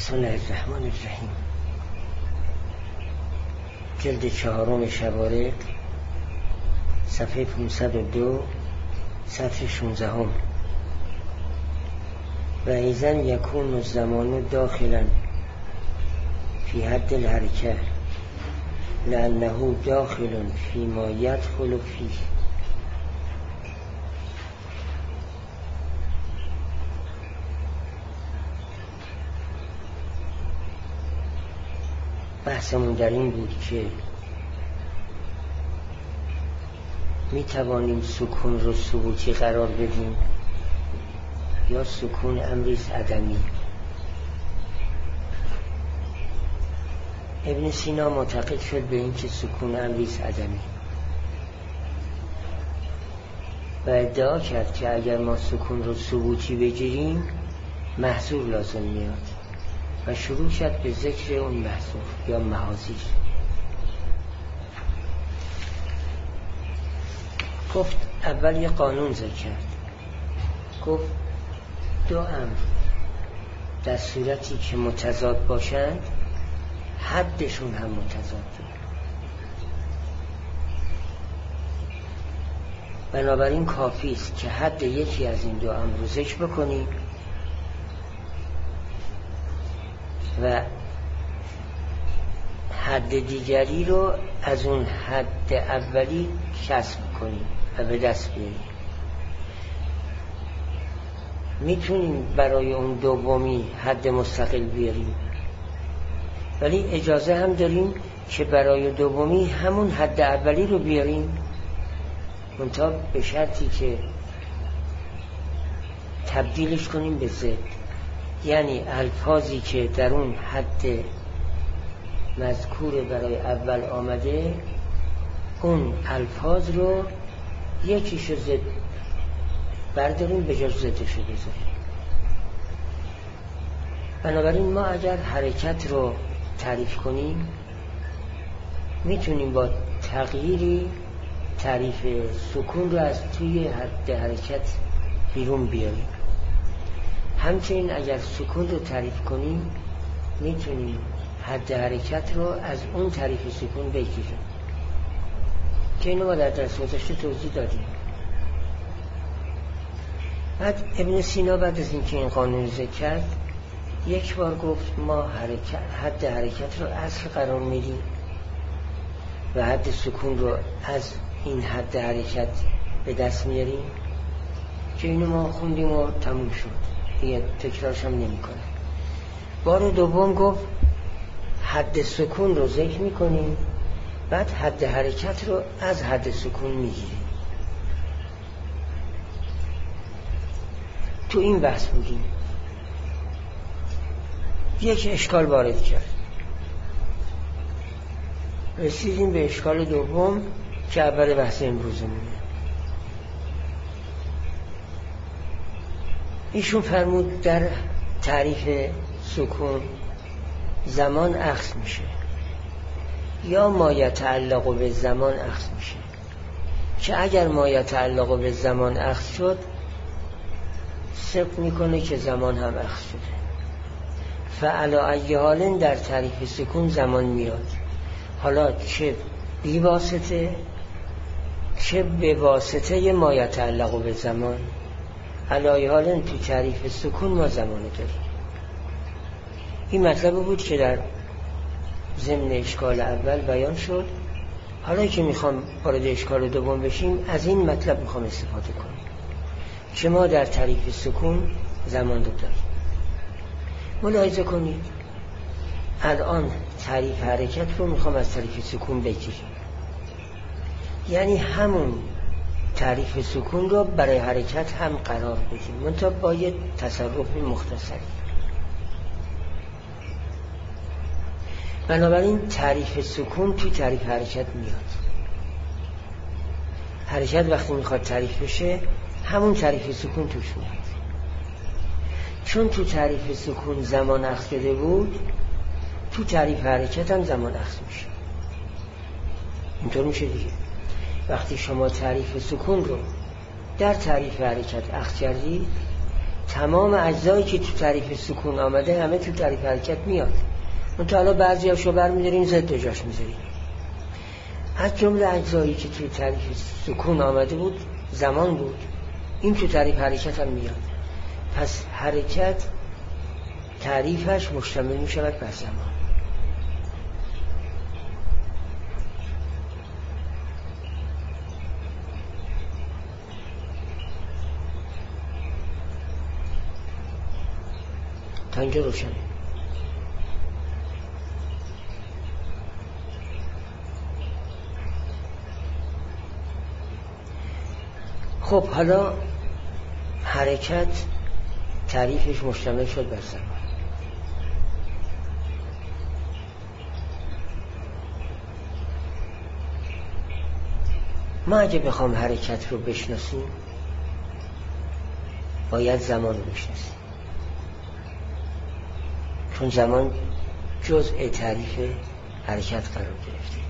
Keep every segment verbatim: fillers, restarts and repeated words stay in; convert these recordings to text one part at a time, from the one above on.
بسم الله الرحمن الرحیم. جلد چهارم شوارق، صفحه پانصد و دو، صفحه شانزده. و ایزن یکون الزمان داخلا فی حد الحرکه لانه داخل فی ما یدخل فیه. بحثمون در این بود که می توانیم سکون رو ثبوتی قرار بدیم یا سکون امریست عدمی. ابن سینا معتقد شد به این که سکون امریست عدمی و ادعا کرد که اگر ما سکون رو ثبوتی بگیریم محظور لازم میاد و شروع شد به ذکر اون محظور یا محاذیر. گفت اول یه قانون ذکر کرد، گفت دو امر در صورتی که متضاد باشند حدشون هم متضاده، بنابراین کافی است که حد یکی از این دو امر رو ذکر بکنیم و حد دیگری رو از اون حد اولی کسب کنیم و به دست بیاریم. میتونیم برای اون دومی حد مستقل بیاریم، ولی اجازه هم داریم که برای دومی همون حد اولی رو بیاریم، منتها به شرطی که تبدیلش کنیم به ضد. یعنی الفاظی که در اون حد مذکور برای اول آمده، اون الفاظ رو یکیشو ضد برداریم به جای ضدش رو بذاریم. بنابراین ما اگر حرکت رو تعریف کنیم میتونیم با تغییری تعریف سکون رو از توی حد حرکت بیرون بیاریم. همچنین اگر سکون رو تعریف کنیم میتونیم حد حرکت رو از اون تعریف سکون بگیریم که اینو ما در درس گذشته توضیح دادیم. بعد ابن سینا بعد از اینکه این قانون ذکر کرد یک بار گفت ما حرکت حد حرکت رو اصل قرار میدیم و حد سکون رو از این حد حرکت به دست میاریم که اینو ما خوندیم و تموم شد، دیگه تکرارش هم نمی کنه. بار دوم گفت حد سکون رو ذکر می کنیم، بعد حد حرکت رو از حد سکون می گیریم. تو این بحث بودیم، یک اشکال وارد کرد، رسیدیم به اشکال دوم که اول بحث امروزمونه. ایشون فرمود در تعریف سکون زمان اخذ میشه یا ما یتعلق به زمان اخذ میشه، که اگر ما یتعلق به زمان اخذ شد صدق میکنه که زمان هم اخذ شده. فعلی ای حال در تعریف سکون زمان میاد، حالا چه بی واسطه چه به واسطه ما یتعلق به زمان. علی حال تو تعریف سکون ما زمانه داریم. این مطلب بود که در ضمن اشکال اول بیان شد. حالا که میخوام وارد اشکال دوم بشیم از این مطلب میخوام استفاده کنیم که ما در تعریف سکون زمان رو داریم. ملاحظه کنید الان تعریف حرکت رو میخوام از تعریف سکون بگیریم، یعنی همون تعریف سکون رو برای حرکت هم قرار بدیم، منتها با یه تصرف مختصری. بنابراین تعریف سکون توی تعریف حرکت میاد. حرکت وقتی میخواد تعریف بشه همون تعریف سکون توش میاد. چون تو تعریف سکون زمان اخذ شده بود، تو تعریف حرکت هم زمان اخذ میشه. اینطور میشه دیگه. وقتی شما تعریف سکون رو در تعریف حرکت اخذ کردید، تمام اجزایی که تو تعریف سکون آمده همه تو تعریف حرکت میاد. اون تا حالا بعضی هاشو برمی‌داریم ضد جاش میذاریم. از جمله اجزایی که تو تعریف سکون آمده بود زمان بود، این تو تعریف حرکت هم میاد. پس حرکت تعریفش مشتمل میشود بر زمان. تا اینجا روشنه. خب حالا حرکت تعریفش مشتمل شد بر زمان. ما اگه بخوام حرکت رو بشناسیم باید زمان رو بشناسیم، چون زمان جزء تعریف حرکت قرار گرفته.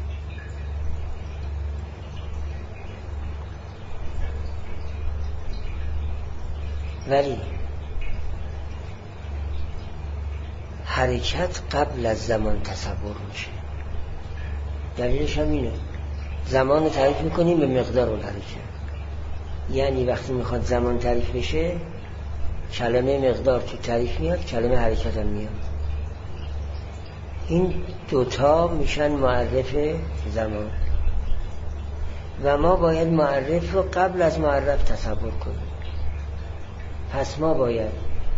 ولی حرکت قبل از زمان تصور میشه. دلیلش هم اینه، زمان رو تعریف میکنیم به مقدار الحرکت. یعنی وقتی میخواد زمان تعریف بشه کلمه مقدار تو تعریف میاد، کلمه حرکت هم میاد. این دوتا میشن معرف زمان و ما باید معرف رو قبل از معرف تصور کنیم. پس ما باید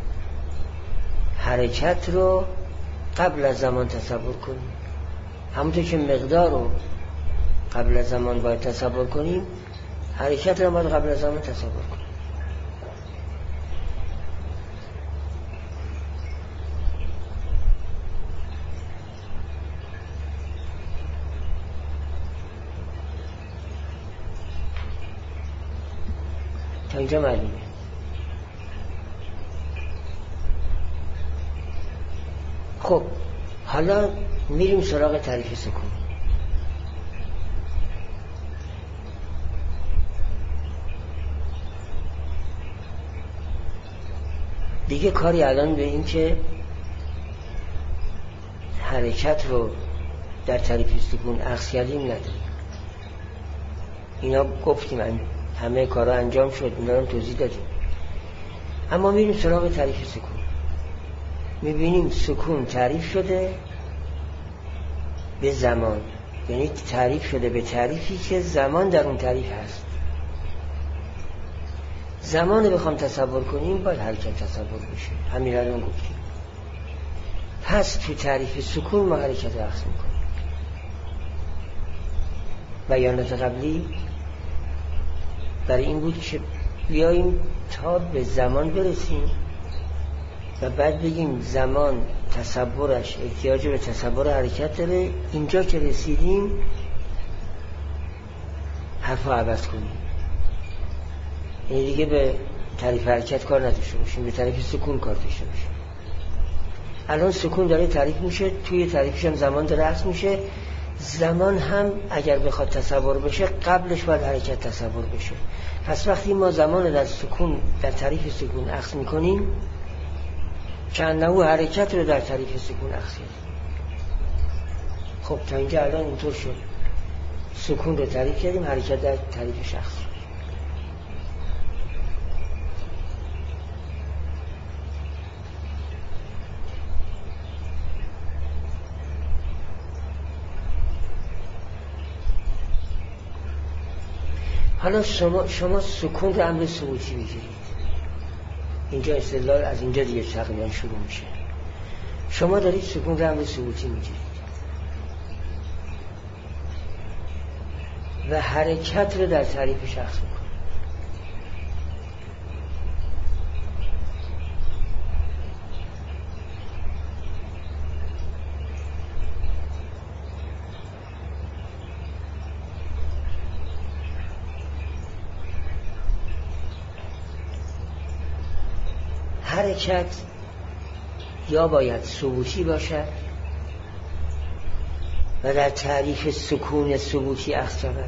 حرکت رو قبل از زمان تصور کنیم. همونطور که مقدار رو قبل از زمان باید تصور کنیم، حرکت رو باید قبل از زمان تصور کنیم. تا اینجا معلومه. خب حالا میریم سراغ تعریف سکون. دیگه کاری الان به این که حرکت رو در تعریف سکون اخذ کردیم نداریم. اینا گفتیم، همه کارا انجام شد، اینا رو توضیح دادیم. اما میریم سراغ تعریف سکون. میبینیم سکون تعریف شده به زمان، یعنی تعریف شده به تعریفی که زمان در اون تعریف هست. زمان رو بخوام تصور کنیم باید حرکت تصور بشه. همین رو الان گفتیم. پس تو تعریف سکون ما حرکت رو اخذ میکنیم. بیانات قبلی برای این بود که بیاییم تا به زمان برسیم و بعد بگیم زمان تصورش احتیاج به تصور حرکت داره. اینجا که رسیدیم حرفا عوض کنیم، یعنی دیگه به تعریف حرکت کار نداشته باشیم، به تعریف سکون کار داشته باشیم. الان سکون داره تعریف میشه، توی تعریفش هم زمان داره اخذ میشه. زمان هم اگر بخواد تصور بشه قبلش باید حرکت تصور بشه. پس وقتی ما زمان رو در سکون در تعریف سکون اخذ میکنیم کأنه حرکت رو در تعریف سکون اخذ کردیم. خب تا اینجا الان اینطور شد، سکون رو تعریف کردیم، حرکت در تعریفش اخذ شد. حالا شما, شما سکون رو امر ثبوتی میگیرید. اینجا استدلال از اینجا دیگه تقریبا شروع میشه. شما دارید سکون رو امر ثبوتی میگیرید و حرکت رو در تعریفش اخذ میکنید. حرکت یا باید ثبوتی باشد و در تعریف سکون ثبوتی اخذ شود،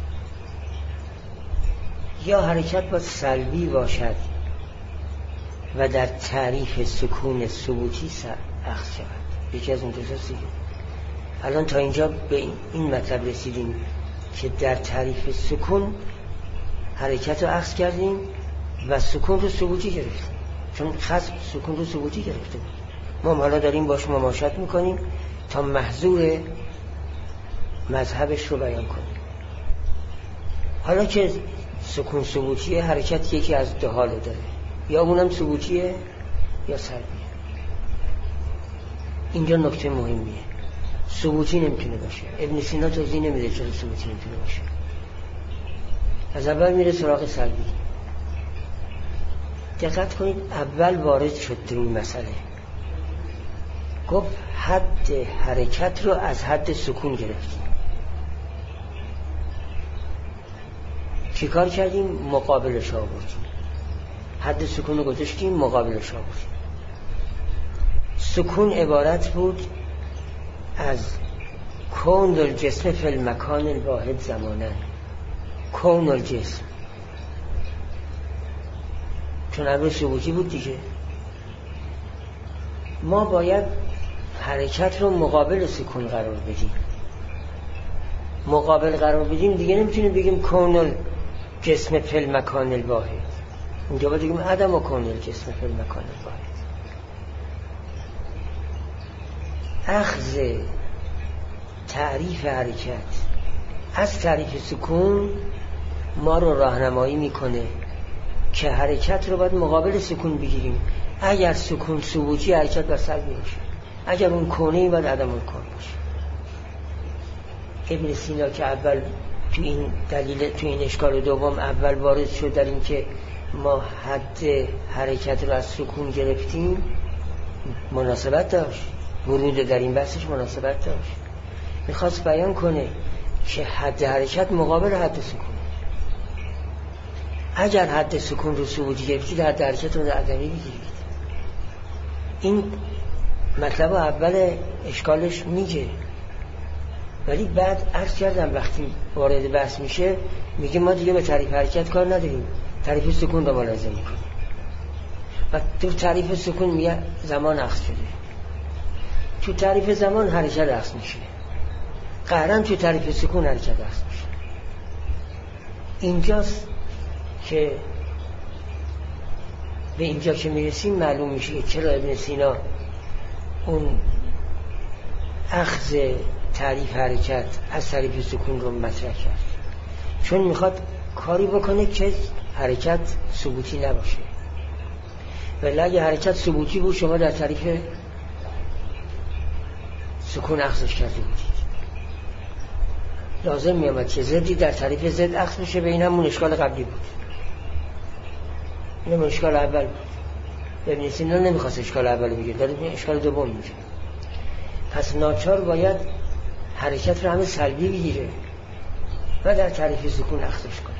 یا حرکت باید سلبی باشد و در تعریف سکون ثبوتی اخذ شود. یکی از اون دوست دیگه. الان تا اینجا به این مطلب رسیدیم که در تعریف سکون حرکت رو اخذ کردیم و سکون رو ثبوتی گرفتیم، چون خصم سکون رو ثبوتی گرفته بود. ما حالا داریم باش مماشات میکنیم تا محظور مذهبش رو بیان کنیم. حالا که سکون ثبوتیه، حرکت یکی از دو حال داره، یا اونم ثبوتیه یا سلبیه. اینجا نکته مهمیه. ثبوتی نمیتونه باشه. ابن سینا توضیح نمیده چرا ثبوتی نمیتونه باشه. از اول میره سراغ سلبی. دقت کنید، اول وارد شد در این مسئله، گفت حد حرکت رو از حد سکون گرفتیم. چی کار کردیم؟ مقابلش آوردیم. حد سکون رو گذاشتیم، مقابلش آوردیم. سکون عبارت بود از کون الجسم فی المکان الواحد زمانا. کون الجسم، چون امر ثبوتی بود دیگه. ما باید حرکت رو مقابل سکون قرار بدیم. مقابل قرار بدیم دیگه نمیتونیم بگیم کون الجسم فی المکان الواحد. اونجا باید بگیم عدم و کون الجسم فی المکان الواحد. اخذ تعریف حرکت از تعریف سکون ما رو راهنمایی میکنه که حرکت رو باید مقابل سکون بگیریم. اگر سکون ثبوتی، حرکت بر سلبی باشه. اگر اون کونه باید عدم اون کون باشه. ابن سینا که اول تو این دلیل تو این اشکال دوم اول وارد شد در این که ما حد حرکت رو از سکون گرفتیم، مناسبت داشت. ورود در این بحثش مناسبت داشت. میخواست بیان کنه که حد حرکت مقابل حد سکون. اگر حد سکون رو ثبوتی گرفتید، حد حرکت رو در عدمی بگیرید. این مطلب اول اشکالش میگه، ولی بعد عرض کردم وقتی وارد بحث میشه میگه ما دیگه به تعریف حرکت کار نداریم، تعریف سکون رو ملاحظه میکنیم. و تو تعریف سکون میگه زمان اخذ شده. تو تعریف زمان حرکت اخذ میشه. قهرن تو تعریف سکون حرکت اخذ میشه. اینجاست که به اینجا که میرسیم معلوم میشه که چرا ابن سینا اون اخذ تعریف حرکت از تعریف سکون رو مطرح کرد. چون میخواد کاری بکنه که حرکت ثبوتی نباشه. ولی اگه حرکت ثبوتی بود شما در تعریف سکون اخذش کرده بودید. لازم میامد که زدی در تعریف زد اخذ بشه. به این همون اشکال قبلی بود. این همون اشکال اول بود. ابن سینا نمیخواست اشکال اول بگیر، داره اشکال دوم میگه. پس ناچار باید حرکت رو همه سلبی بگیره و در تعریف سکون اخذش کنه.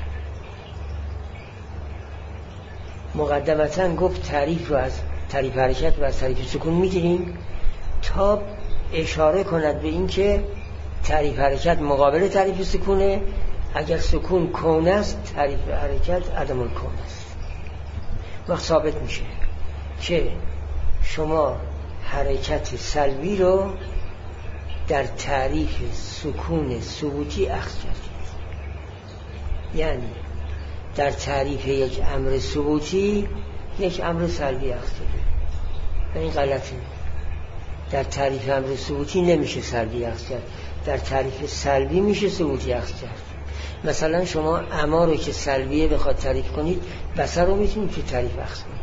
مقدمتا گفت تعریف رو از تعریف حرکت و از تعریف سکون میگیریم تا اشاره کند به این که تعریف حرکت مقابل تعریف سکونه. اگر سکون کون است، تعریف حرکت عدم الکون است. وقت ثابت میشه که شما حرکت سلبی رو در تعریف سکون ثبوتی اخذ کردید. یعنی در تعریف یک امر ثبوتی یک امر سلبی اخذ کرده. این غلطه. در تعریف امر ثبوتی نمیشه سلبی اخذ کرد، در تعریف سلبی میشه ثبوتی اخذ کرد. مثلا شما اما رو که سلبیه بخواد تعریف کنید، بصر رو میتونید تو تعریف اخذ کنید.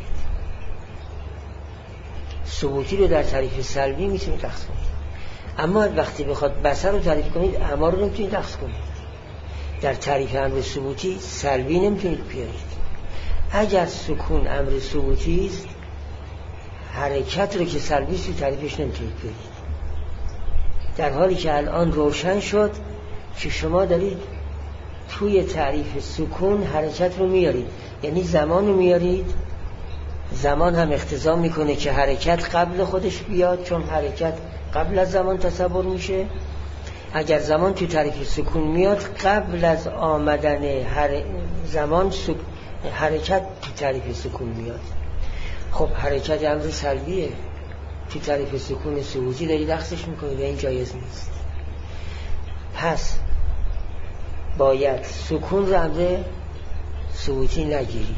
ثبوتی رو در تعریف سلبی میتونید اخذ کنید. اما وقتی بخواد بصر رو تعریف کنید، اما رو نمیتونید اخذ کنید. در تعریف امر ثبوتی سلبی نمیتونید بیارید. اگر سکون امر ثبوتی است، حرکت رو که سلبی است تعریفش نمیتونید بیارید. در حالی که الان روشن شد که شما دارید توی تعریف سکون حرکت رو میارید، یعنی زمان رو میارید. زمان هم اقتضا میکنه که حرکت قبل خودش بیاد، چون حرکت قبل از زمان تصور میشه. اگر زمان توی تعریف سکون میاد، قبل از آمدن هر زمان سک... حرکت توی تعریف سکون میاد. خب حرکت امر سلبیه، تو تعریف سکون ثبوتی داری دخصش میکنی و این جایز نیست. پس باید سکون رو امر ثبوتی نگیرید،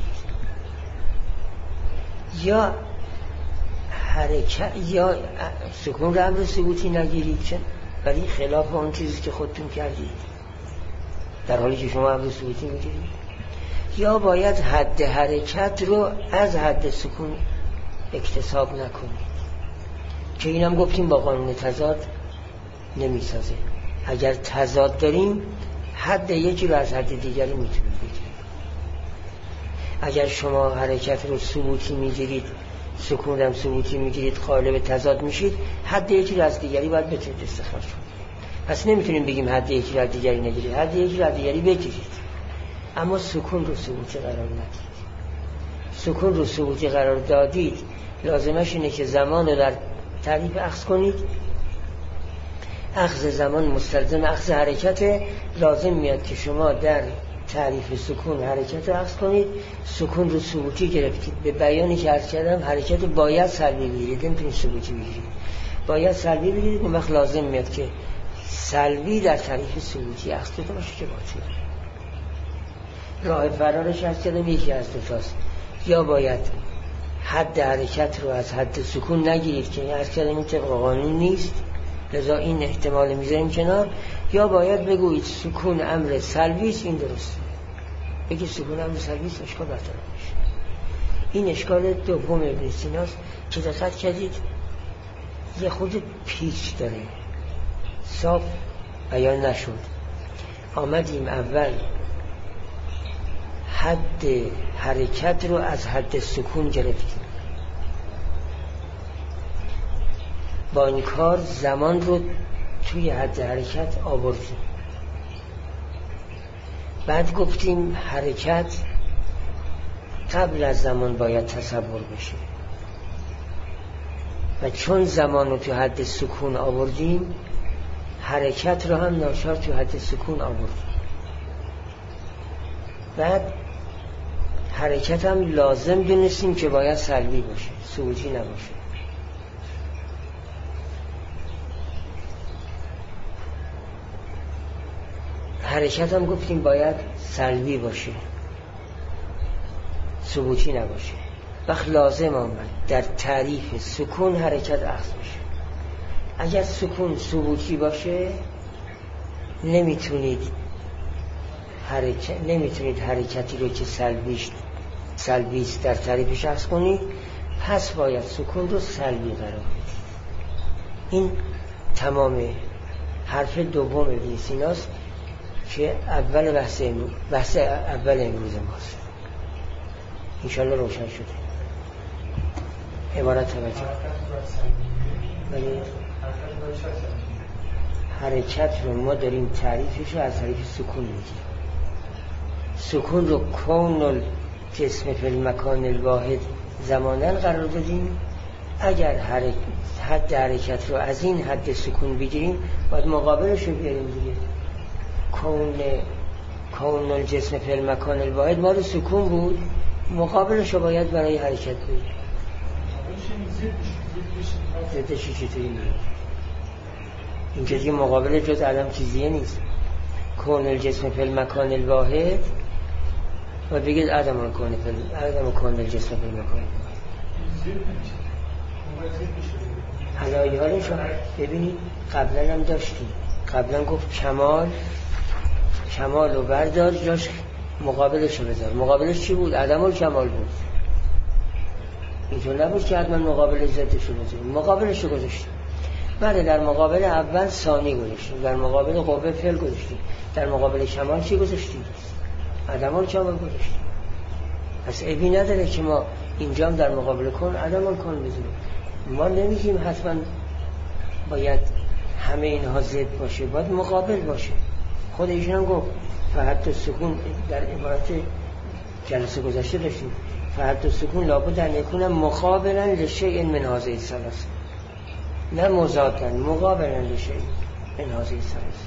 یا حرکت یا سکون رو امر ثبوتی نگیرید، چون ولی خلاف اون چیزی که خودتون کردید در حالی که شما امر ثبوتی میگیرید. یا باید حد حرکت رو از حد سکون اکتساب نکنید که اینم گفتیم با قانون تضاد نمیسازه. اگر تضاد داریم حد یکی رو از حد دیگری میتونید بگیرید. اگر شما حرکت رو ثبوتی میگیرید، سکون هم ثبوتی میگیرید، قالب تضاد میشید، حد یکی رو از دیگری باید بتونید استخراج کنید. پس نمیتونیم بگیم حد یکی رو از دیگری نگیرید، حد یکی رو از دیگری بگیرید، اما سکون رو ثبوتی قرار ندید. سکون رو ثبوتی قرار دادید لازمش اینه که زمان رو در تعریف اخذ کنید. اخذ زمان مستلزم اخذ حرکت، لازم میاد که شما در تعریف سکون حرکت رو اخذ کنید. سکون رو ثبوتی گرفتید، به بیانی که عرض کردم حرکت باید سلبی بگیرید، نمیتونید ثبوتی بگیرید، باید سلبی بگیرید. اون وقت لازم میاد که سلبی در تعریف ثبوتی اخذ داده باشه که باطله. راه فرارش عرض کردم یکی از دو تاست، یا باید حد حرکت رو از حد سکون نگیرید که عرض کردم این طبق قانون نیست، لذا این احتمال میذاریم کنار، یا باید بگویید سکون امر سلبی است، این درسته. بگید سکون امر سلبی است، اشکال برطرف میشه. این اشکال دوم ابن سیناست که دقت کردید یه خود پیچ داره، صاف بیان نشد. آمدیم اول حد حرکت رو از حد سکون گرفتیم، با این کار زمان رو توی حد حرکت آوردیم. بعد گفتیم حرکت قبل از زمان باید تصور بشه و چون زمان رو توی حد سکون آوردیم حرکت رو هم ناچار توی حد سکون آوردیم. بعد حرکت هم لازم دونستیم که باید سلبی باشه، ثبوتی نباشه. حرکت هم گفتیم باید سلبی باشه، ثبوتی نباشه. وقت لازم آمد در تعریف سکون حرکت اخذ بشه. اگر سکون ثبوتی باشه نمیتونید حرکت نمیتونید حرکتی رو که سلبیش سلبیست در تعریفش اخذ کنید، پس باید سکون رو سلبی قرار بدید. این تمام حرف دوم ابن سیناست که اول بحث امروز بحث اول امروز ماست. انشالله روشن شده. عبارت توجه ولی حرکت رو ما داریم تعریفش رو از تعریف سکون میگیم. سکون رو کون الجسم فی المکان الواحد زماناً قرار دادیم. اگر حد حرکت رو از این حد سکون بگیریم باید مقابلش رو بیاریم دیگه. کون کون الجسم فی المکان الواحد مال سکون بود، مقابلش رو باید برای حرکت بگیریم. ضدش چطوری میگه؟ اینجا دیگه مقابل جز عدم چیزیه نیست. کون الجسم فی المکان الواحد و بگید عدم الکون فی عدم کون الجسم فی المکان الواحد. حالایالش رو ببینید قبلا هم داشتیم. قبلا گفت کمال کمال رو بردار جاش مقابلش رو بذار. مقابلش چی بود؟ عدم الکمال بود. اینطور نبود که حتما مقابل ضدش رو بذاریم. مقابلش رو گذاشتیم. بعد در مقابل اول ثانی گذاشتیم، در مقابل قوه فعل گذاشتیم، در مقابل کمال چی گذاشتیم؟ عدم الکمال گذاشتیم. پس عیبی نداره که ما اینجا در مقابل کن عدم الکمال بذاریم. ما نمیگیم حتما باید همه اینها ضد باشه، باید مقابل باشه. خود ایشون هم گفت فحد سکون در عبارت جلسه گذشته داشتیم، فحد سکون لابد ان یکون مقابلا لشیء من هذه الثلاث، نه مضادا، مقابلا لشیء من هذه الثلاث.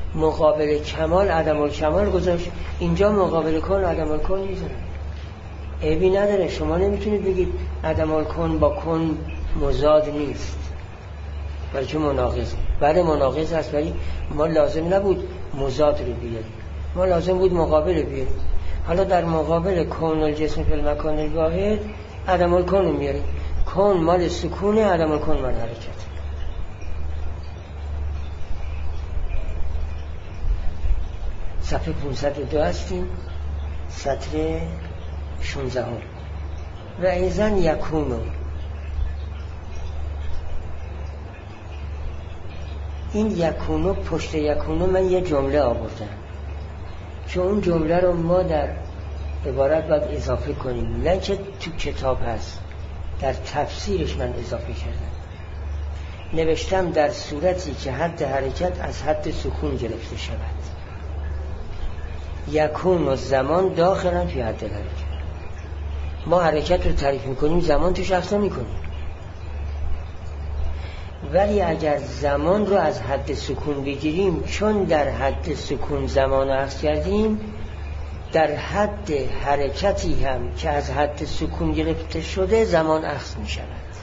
مقابل کمال عدم الکمال گذاشت، اینجا مقابل کن عدم الکن میذارن. عیبی نداره. شما نمیتونید بگید عدم الکون با کن مضاد نیست بلکه مناقض. بله مناقض است، ولی ما لازم نبود مضاد رو بیاریم، ما لازم بود مقابل بیاریم. حالا در مقابل کون الجسم فی المکان الواحد عدم الکون رو میاریم. کون مال سکونه، عدم الکون مال حرکت. صفحه پانصد و دو هستیم، سطر شانزده. و ایزن یکونو، این یکونو پشت یکونو من یه جمله آوردم که اون جمله رو ما در عبارت باید اضافه کنیم، نه که تو کتاب هست، در تفسیرش من اضافه کردم. نوشتم در صورتی که حد حرکت از حد سکون گرفته شود. یکون و زمان داخلا فی حد حرکت. ما حرکت رو تعریف میکنیم، زمان توش اخذ میکنیم. ولی اگر زمان رو از حد سکون بگیریم، چون در حد سکون زمان رو اخذ کردیم، در حد حرکتی هم که از حد سکون گرفته شده زمان اخذ میشود.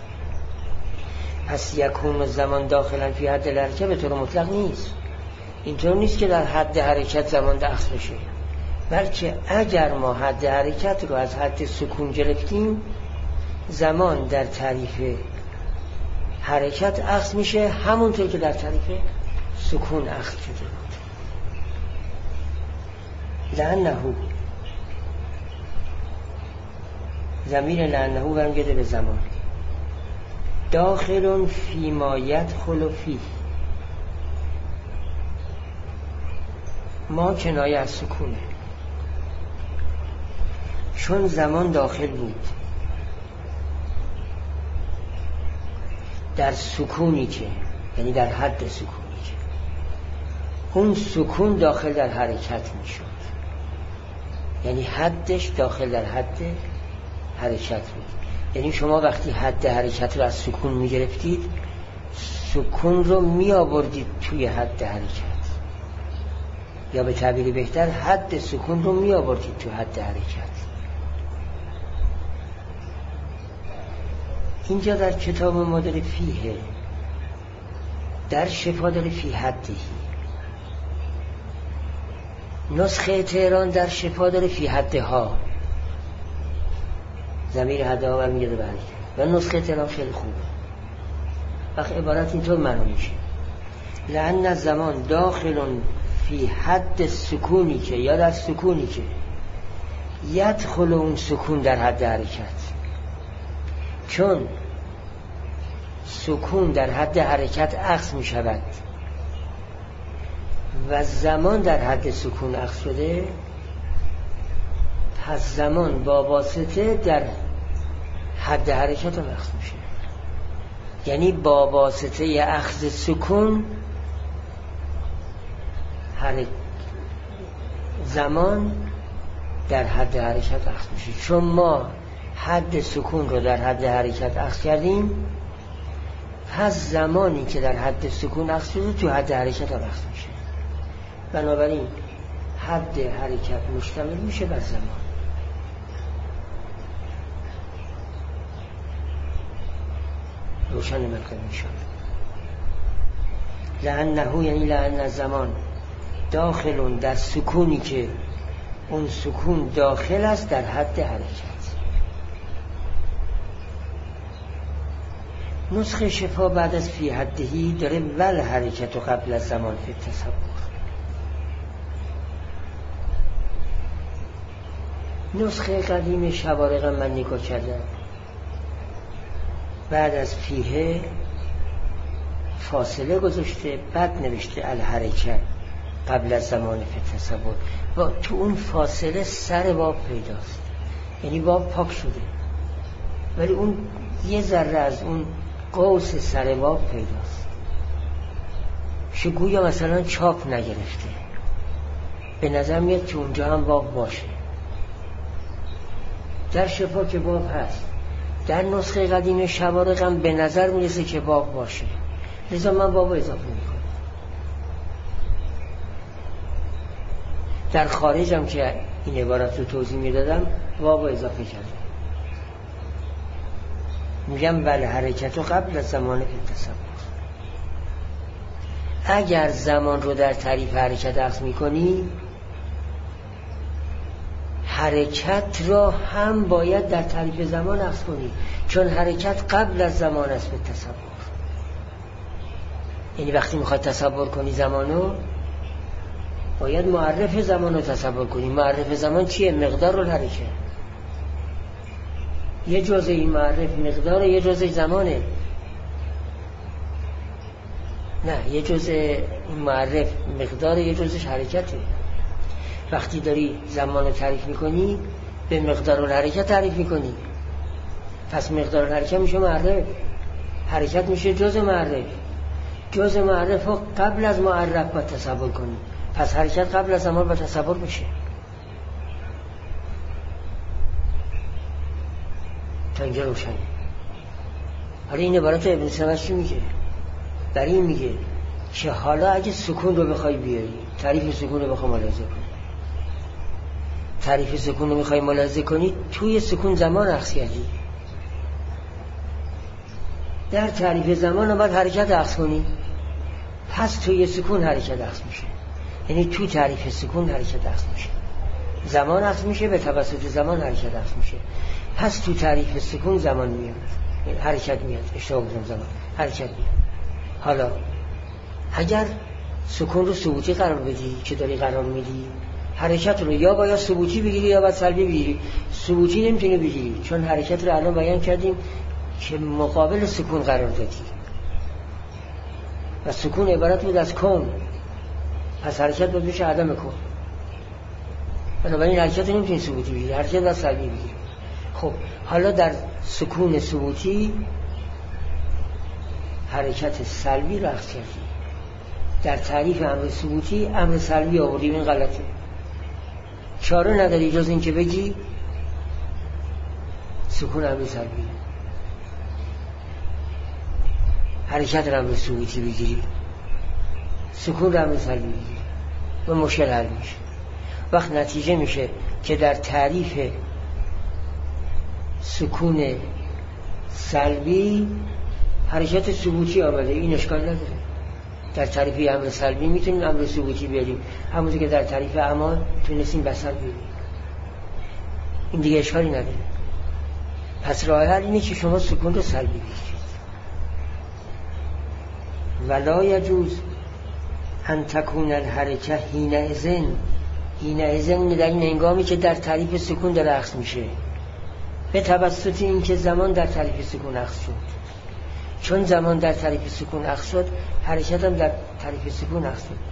پس یکون و زمان داخلا فی حد حرکت به طور مطلق نیست. اینطور نیست که در حد حرکت زمان اخذ بشه، بلکه اگر ما حد حرکت رو از حد سکون گرفتیم، زمان در تعریف حرکت اخذ میشه همونطور که در تعریف سکون اخذ شده بود. لعنه، ضمیر لعنه برمیگرده به زمان. داخل فی ما یدخل فیه، ما کنایه از سکونه، چون زمان داخل بود در سکونی که، یعنی در حد سکونی که اون سکون داخل در حرکت می شد، یعنی حدش داخل در حد حرکت بود. یعنی شما وقتی حد حرکت رو از سکون می گرفتید، سکون رو می آوردید توی حد حرکت، یا به تعبیر بهتر حد سکون رو می آوردید توی حد حرکت. اینجا در کتاب ما داره فیه، در شفا داره فی حدهی. نسخه تهران در شفا داره فی حدها، ضمیر حدها برمیگرده به حرکت. و نسخه تهران خیلی خوبه، وقت عبارت اینطور معلوم میشه: لأن زمان داخل فی حد سکونی که، یا در سکونی که یدخل اون سکون در حد حرکت، چون سکون در حد حرکت اخذ می شود و زمان در حد سکون اخذ شده، پس زمان با واسطه در حد حرکت هم اخذ میشه. یعنی با واسطه اخذ سکون حرکت زمان در حد حرکت اخذ میشه. چون ما حد سکون رو در حد حرکت اخذ کردیم، پس زمانی که در حد سکون اخذ شده تو حد حرکت هم اخذ میشه. بنابراین حد حرکت مشتمل میشه بر زمان. روشن ملکه میشن. لعنه یعنی لعن زمان داخلون در سکونی که اون سکون داخل است در حد حرکت. نسخه شفا بعد از فی حدهی داره ول حرکت و قبل از زمان فی تصور. نسخه قدیم شوارق من نگاه کردم، بعد از فیه فاصله گذاشته، بعد نوشته الحرکت قبل از زمان فی تصور. و تو اون فاصله سر باب پیداست، یعنی باب پاک شده، ولی اون یه ذره از اون قوس سر باب پیداست، شگویا مثلا چاپ نگرفته. به نظر میاد که اونجا هم باب باشه. در شفا که باب هست، در نسخه قدیم شوارق هم به نظر میرسه که باب باشه، لذا من باب اضافه میکنم. در خارج هم که این عبارت رو توضیح میدادم واو اضافه کردم، میگم بله حرکت رو قبل از زمان تصور. اگر زمان رو در تعریف حرکت اخذ میکنی، حرکت را هم باید در تعریف زمان اخذ کنی، چون حرکت قبل از زمان است به تصور. یعنی وقتی میخواد تصور کنی زمانو، باید معرف زمان رو تصور کنی. معرف زمان چیه؟ مقدار الحرکت. یه جزء این معرف مقدار، یه جزء زمانه. نه، یه جزء این معرف مقدار، یه جزءش حرکته. وقتی داری زمان رو تعریف میکنی، به مقدار الحرکت تعریف میکنی. پس مقدار الحرکت میشه معرف، حرکت میشه جزء معرف. جزء معرف رو قبل از معرف باید تصور کنی، پس حرکت قبل از زمان باید تصور بشه. تا اینجا روشنه. حالا این عبارت ابن سینا چی میگه؟ در این میگه که حالا اگه سکون رو بخوای بیاری، تعریف سکون رو بخوای ملاحظه کنی، تعریف سکون رو میخوای ملاحظه کنی، توی سکون زمان اخذ کردی. در تعریف زمان رو باید حرکت اخذ کنی، پس توی سکون حرکت اخذ میشه. یعنی تو تعریف سکون حرکت اخذ میشه، زمان اخذ میشه، به توسط زمان حرکت اخذ میشه. پس تو تعریف سکون زمان میاد، یعنی حرکت میاد. اشتباه گفتم، زمان حرکت میاد. حالا اگر سکون رو ثبوتی قرار بدی که داری قرار میدی، حرکت رو یا باید ثبوتی بگیری یا باید سلبی بگیری. ثبوتی نمیتونی بگیری، چون حرکت رو الان بیان کردیم که مقابل سکون قرار دادی و سکون عبارت بود از کون، پس حرکت باید بشه عدم کون. بنابراین حرکت رو نمیتونی ثبوتی بگیری، حرکت باید سلبی بگیری. خب حالا در سکون ثبوتی حرکت سلبی رو اخذ کردی، در تعریف امر ثبوتی امر سلبی آوردیم. این غلطه، چاره نداری جز این که بگی سکون امر سلبی، حرکت رو امر ثبوتی بگیری، سکون رو امر سلبی بگیری و مشکل حل میشه. وقت نتیجه میشه که در تعریف سکون سلبی حرکت ثبوتی آمده، این اشکال نداره. در تعریف امر سلبی میتونیم امر ثبوتی بیاریم، همونطور که در تعریف امان تونستیم بصر بیاریم. این دیگه اشکالی نداره. پس راه حل اینه که شما سکون رو سلبی بگیرید. ولا یجوز ان تکون الحرکه حینئذ، حینئذ در این هنگامی که در تعریف سکون داره اخذ میشه، به توسط این که زمان در تعریف سکون اخذ شد. چون زمان در تعریف سکون اخذ شد، حرکت هم در تعریف سکون اخذ شد.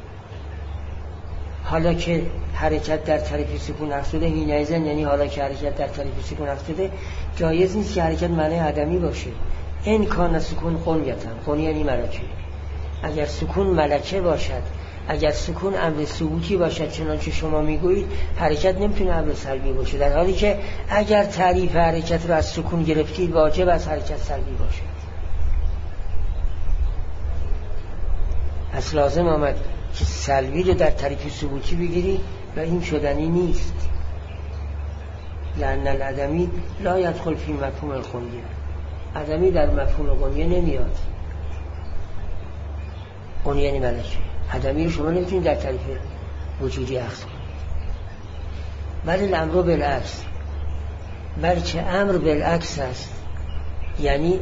حالا که حرکت در تعریف سکون اخذ شده، حینئذ یعنی حالا که حرکت در تعریف سکون اخذ شده، جایز نیست که حرکت معنی عدمی باشه. این کان سکون قنیتن، قنی یعنی ملکه. اگر سکون ملکه باشد، اگر سکون امر ثبوتی باشد چنانچه شما میگویید، حرکت نمیتونه امر سلبی باشه، در حالی که اگر تعریف حرکت رو از سکون گرفتید، واجب از حرکت سلبی باشه. پس لازم آمد که سلبی رو در تعریف ثبوتی بگیری و این شدنی نیست. لأن العدمی لا يدخل فی مفهوم القنیه، عدمی در مفهوم قنیه نمیاد. قنیه یعنی ملکه، عدمی رو شما نمیتونید در تعریف وجودی اخذ کنید. بل الامر بالعکس، بلکه امر بالعکس است، یعنی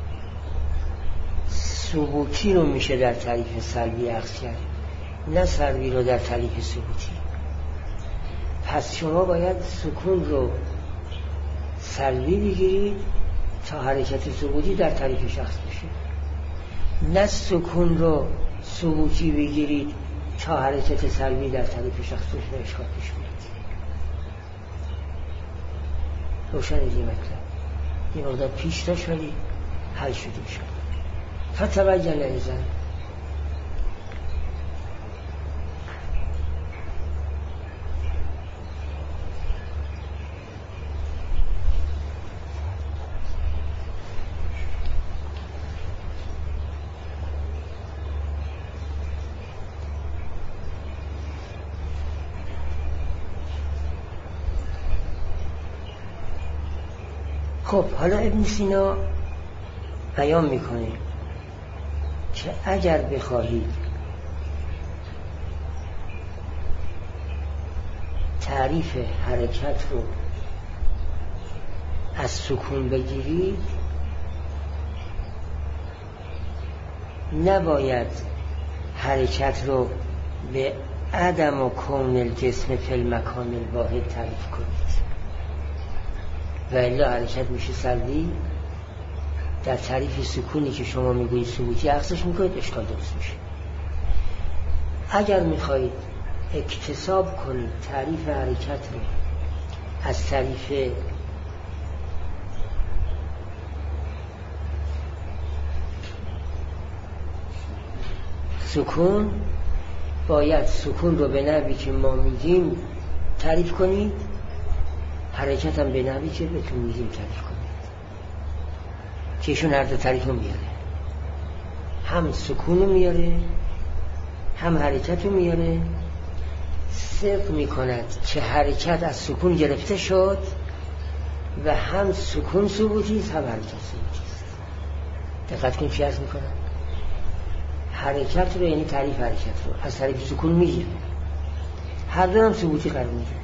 ثبوتی رو میشه در تعریف سلبی اخذ کرد، نه سلبی رو در تعریف ثبوتی. پس شما باید سکون رو سلبی بگیرید تا حرکت ثبوتی در تعریفش اخذ بشه، نه سکون رو ثبوتی بگیرید تا حرکت سلبی در تعریفش اخذ بشه و اشکال پیش بیاد. روشن این مطلب یه مقدار پیش داشت ولی حل شده شد. فتبین ایزن، خب حالا ابن سینا بیان میکنه که اگر بخواهید تعریف حرکت رو از سکون بگیرید، نباید حرکت رو به عدم و کون الجسم فی المکان الواحد تعریف کنید، و الا حرکت میشه سلبی. در تعریف سکونی که شما میگویید ثبوتی عکسش میکنید، اشکال درست میشه. اگر میخواهید اکتساب کنید تعریف حرکت رو از تعریف سکون، باید سکون رو به نحوی که ما میگیم تعریف کنید، حرکت هم به نحوی که بهتون میگیم تعریف کنید، که ایشون هر دو تعریف رو میاره، هم سکون رو میاره هم حرکت رو میاره. صدق میکند که حرکت از سکون گرفته شد و هم سکون ثبوتی است هم حرکت ثبوتی است. دقت کنید چی عرض میکنم. حرکت رو یعنی تعریف حرکت رو از تعریف سکون میگیره، هر دو هم ثبوتی قرار میگیره.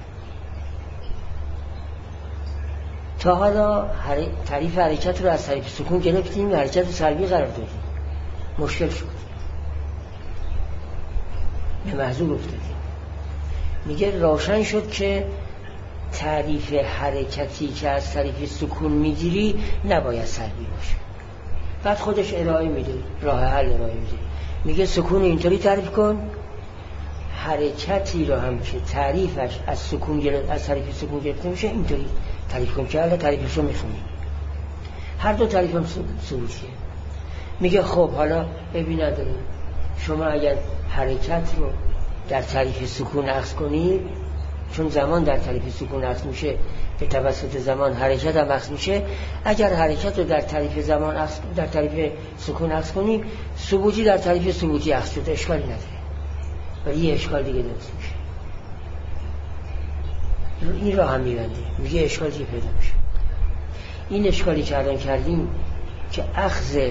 تا حالا تعریف حرکت رو از تعریف سکون گرفتیم و حرکت سلبی قرار دادیم، مشکل شد، به محضور افتادیم. میگه روشن شد که تعریف حرکتی که از تعریف سکون میگیری نباید سلبی باشه. بعد خودش ارائه میده، راه حل ارائه میده، میگه سکون اینطوری تعریف کن، حرکتی رو هم که تعریفش از سکون گرفت، از تعریف سکون گرفته میشه اینطوری تعریف کن که الان تعریفش رو میخونی. هر دو تعریف هم ثبوتیه. میگه خب حالا ببین نداریم، شما اگر حرکت رو در تعریف سکون عکس کنید، چون زمان در تعریف سکون عکس میشه، به توسط زمان حرکت هم عکس میشه، اگر حرکت رو در تعریف زمان عکس، در تعریف سکون عکس کنی، ثبوتی در تعریف ثبوتی عکس شده، اشکالی نداره، ولی یه اشکال دیگه درست میشه. این راه هم میبنده، میگه اشکال دیگه پیدا میشه. این اشکالی که الان کردیم که اخذ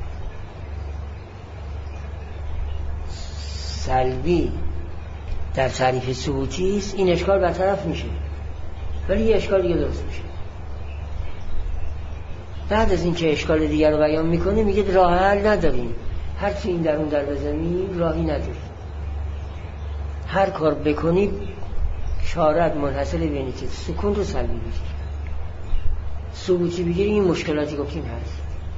سلبی در تعریف ثبوتی است، این اشکال برطرف میشه، ولی یه اشکال دیگه درست میشه. بعد از این که اشکال دیگر رو بیان میکنه، میگه راه حل نداریم، هر چی این در اون در بزنی راهی نداریم، هر کار بکنی شارت منحصر بینی که سکون رو سلبی بگیر، ثبوتی بگیری، این مشکلاتی گفتیم هست.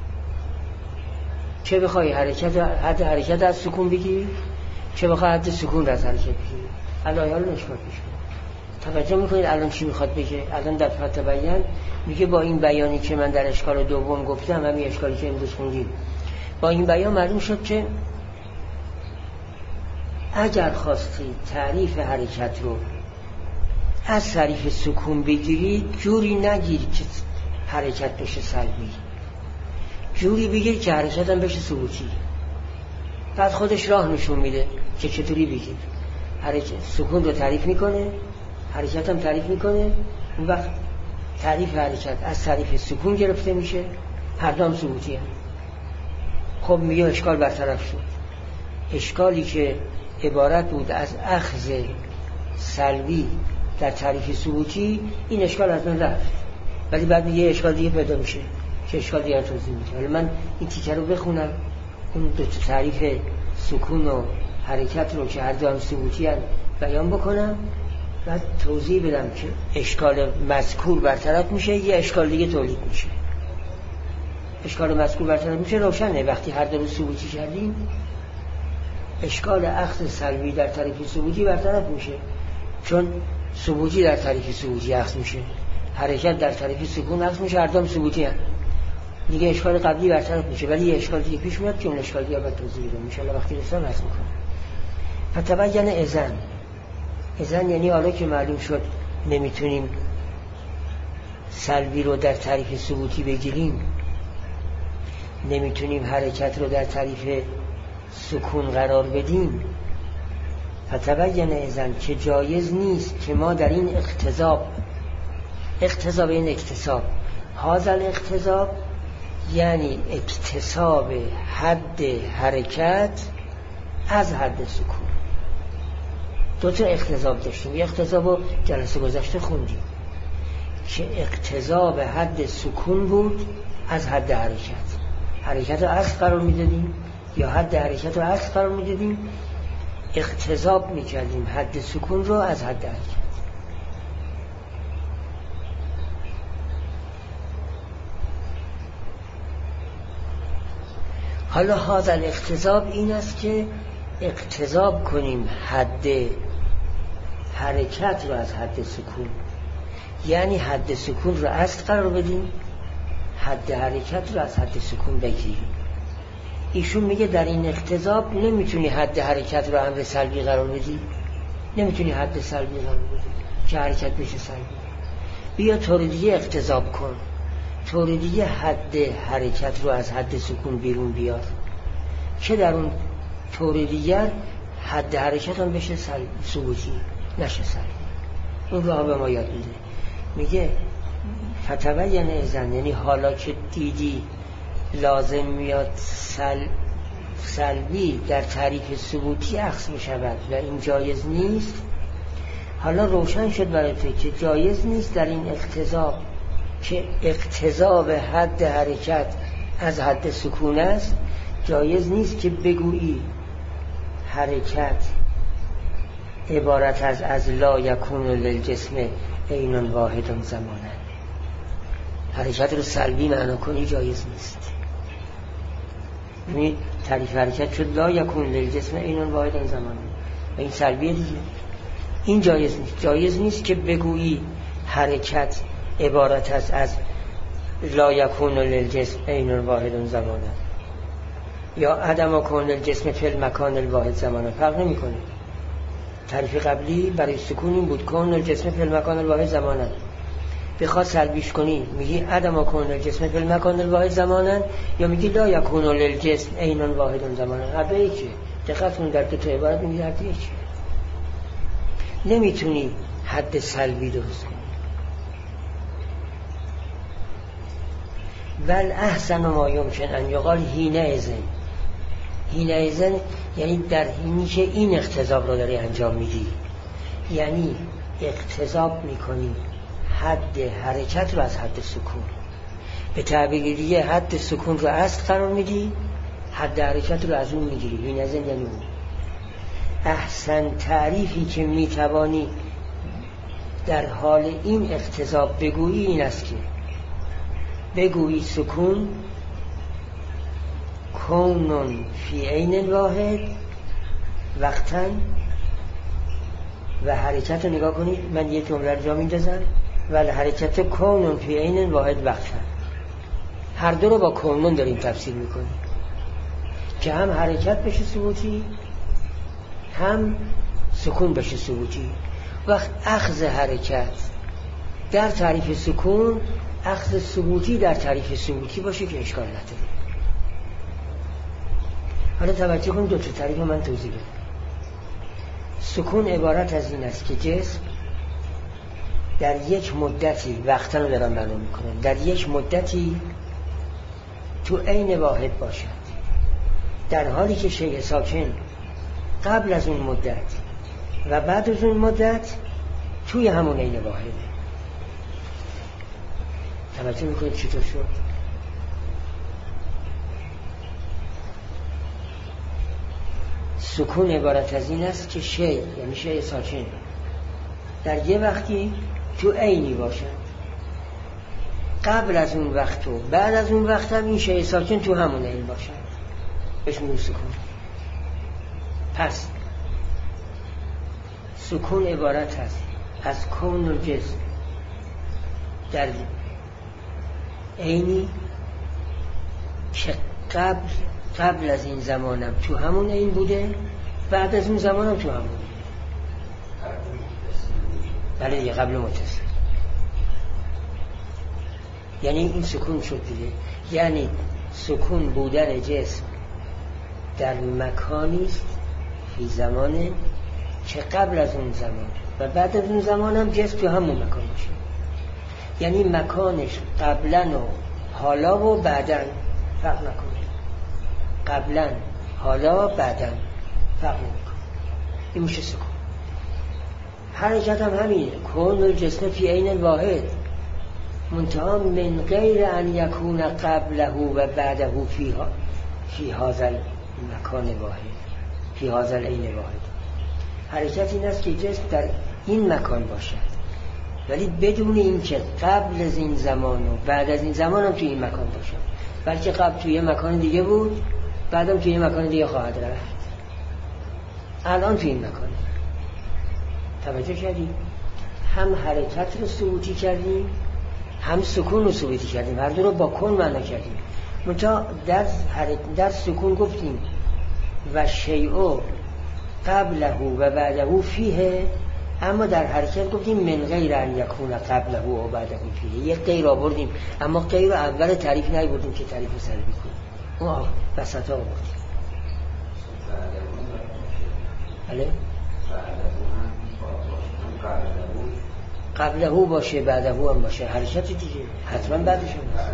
چه بخوای حرکت حد حرکت از سکون بگیری، چه بخوای حد سکون از حرکت بگیری، الان حالا اشکال پیش میاد. توجه میکنید الان چی میخواد بگه؟ الان در فتح بیان میگه با این بیانی که من در اشکال دوم گفتم، همین اشکالی که امروز خوندیم، با این بیان معلوم شد که اگر خواستی تعریف حرکت رو از تعریف سکون بگیری، جوری نگیری که حرکت بشه سلبی، جوری بگیر که حرکت هم بشه ثبوتی. بعد خودش راه نشون میده که چطوری بگیر. حرکت سکون رو تعریف میکنه، حرکت هم تعریف میکنه، اون وقت تعریف حرکت از تعریف سکون گرفته میشه، هر دو هم ثبوتی هم. خب میگه اشکال برطرف شد. اشکالی که عبارت بود از اخذ سلبی در تعریف ثبوتی، این اشکال از من رفت، ولی بعد میگه اشکال دیگه پیدا میشه که اشکال دیگه توضیح میده. ولی من این تیکه رو بخونم، اون دو تا تعریف سکون و حرکت رو که هر دو هم ثبوتی هم بیان بکنم، بعد توضیح بدم که اشکال مذکور برطرف میشه، یه اشکال دیگه تولید میشه. اشکال مذکور برطرف میشه، روشنه وقتی هر دو رو ثبوتی کردیم، اشکال اخذ سلبی در تعریف ثبوتی برطرف میشه، چون ثبوتی در تعریف ثبوتی اخذ میشه، حرکت در تعریف سکون اخذ میشه، هر دو هم ثبوتی هم. دیگه اشکال قبلی برطرف میشه، ولی یه اشکال دیگه پیش میاد که اون اشکال دیگه بعد توضیح بدم ان شاء الله وقتی رسام عرض میکنم. فتبین اذن، اذن یعنی حالا که معلوم شد نمیتونیم سلبی رو در تعریف ثبوتی بگیریم، نمیتونیم حرکت رو در تعریف سکون قرار بدیم، فتبین اذن که جایز نیست که ما در این اقتضاب، اقتضاب این اکتساب، هذا الاقتضاب یعنی اکتساب حد حرکت از حد سکون. دو تا اقتضاب داشتیم. یه اقتضابو جلسه گذشته خوندیم که اقتضاب حد سکون بود از حد حرکت. حرکت رو اصل قرار میدادیم یا حد حرکت رو اصل قرار میدادیم، اقتضاب میکردیم حد سکون رو از حد حرکت. حالا هذا الاقتضاب این است که اقتضاب کنیم حد حرکت رو از حد سکون، یعنی حد سکون رو اصل قرار بدیم، حد حرکت رو از حد سکون بگیریم. ایشون میگه در این اقتضاب نمیتونی حد حرکت رو امر سلبی قرار بدی، نمیتونی حد سلبی قرار بدی که حرکت بشه سلبی. بیا طور دیگه اقتضاب کن، طور دیگه حد حرکت رو از حد سکون بیرون بیار که در اون طور دیگر حد حرکت هم بشه ثبوتی نشه سلبی. اون راه به ما یاد میده. میگه فتبین اذن، یعنی حالا که دیدی لازم میاد سل... سلبی در تعریف ثبوتی اخذ میشود و این جایز نیست. حالا روشن شد برای تو که جایز نیست در این اقتضاب که اقتضاب حد حرکت از حد سکون است، جایز نیست که بگویی حرکت عبارت از از لا یکون للجسم عین واحد زمانا. حرکت رو سلبی معنا کنی جایز نیست. یعنی تعریف حرکت شد لا یکون للجسم عین واحد زمانا و این سلبیه دیگه. این جایز نیست. جایز نیست که بگویی حرکت عبارت از از لا یکون للجسم عین واحد زمانا یا عدم کون الجسم فی المکان الواحد زمانا. فرق نمیکنه. تعریف قبلی برای سکون این بود کون الجسم فی المکان الواحد زمانا. بخواد سلبیش کنی میگی عدم کون الجسم فی المکان الواحد زمانا یا میگی لا یکون للجسم عین واحد زمانا. هر دو یکیه. دقت کن در دو تا عبارت میگی هر دو یکیه. نمیتونی حد سلبی درست کنی. ول احسن ما یمکن ان یقال حینئذ. حینئذ یعنی در حینی که این اقتضاب رو داری انجام میدی، یعنی اقتضاب میکنی حد حرکت رو از حد سکون. به تعبیر دیگه حد سکون رو اصل قرار میدی، حد حرکت رو از اون میگیری. حینئذ یعنی اون. احسن تعریفی که میتوانی در حال این اقتضاب بگویی این است که بگویی سکون کونن فی عین واحد وقتا و حرکت رو نگاه کنید. من یه جمله رو جا میندازم ولی حرکت کونن فی عین واحد وقتا. هر دو رو با کونن داریم تفسیر میکنیم که هم حرکت بشه ثبوتی هم سکون بشه ثبوتی. وقت اخذ حرکت در تعریف سکون اخذ ثبوتی در تعریف ثبوتی باشه که اشکال نداره. حالا توجه کن دو تا تعریف من توضیح بدم. سکون عبارت از این است که جسم در یک مدتی، وقتا رو دارم معلوم میکنم، در یک مدتی تو عین واحد باشد، در حالی که شیء ساکن قبل از اون مدت و بعد از اون مدت توی همون عین واحده. توجه میکنید چطور شد؟ سکون عبارت از این است که شیء یعنی شیء ساکن در یه وقتی تو عینی باشد، قبل از اون وقت و بعد از اون وقت هم این شیء ساکن تو همون عین باشد. بهش میگیم سکون. پس سکون عبارت است از کون الجسم در عینی که قبل قبل از این زمانم تو همون عین بوده، بعد از اون زمانم تو همون بوده. بله دیگه قبل متصل. یعنی این سکون شد دیگه. یعنی سکون بودن جسم در مکانی است فی زمانه که قبل از اون زمان و بعد از اون زمان هم جسم تو همون مکان باشه. یعنی مکانش قبلا و حالا و بعدا فرق نکنه، قبلا حالا بعدا فرق نکنه، این میشه سکون. حرکت هم همینه، کون الجسم فی عین الواحد منتها من غیر ان یکون قبله و بعده فیها فی هذا المکان واحد فی هذا العین واحد. حرکت این است که جسم در این مکان باشد ولی بدون این که قبل از این زمان و بعد از این زمان هم توی این مکان باشد، بلکه قبل توی مکان دیگه بود بعدم توی مکان دیگه خواهد رفت، الان توی این مکانه. توجه کردیم؟ هم حرکت رو ثبوتی کردیم هم سکون رو ثبوتی کردیم، هر دو رو با کن معنا کردیم. منتها در, در سکون گفتیم و شیء قبله و بعده فیه، اما در حرکت گفتیم من غیر ان یکون قبله و بعده فیه. یک غیر آوردیم اما غیر رو اول تعریف نبردیم که تعریف رو سلبی کنیم، اون وسط ها آوردیم. بله؟ قبله باشه بعده هم باشه، حرکت دیگه حتما بعدش هم باشه.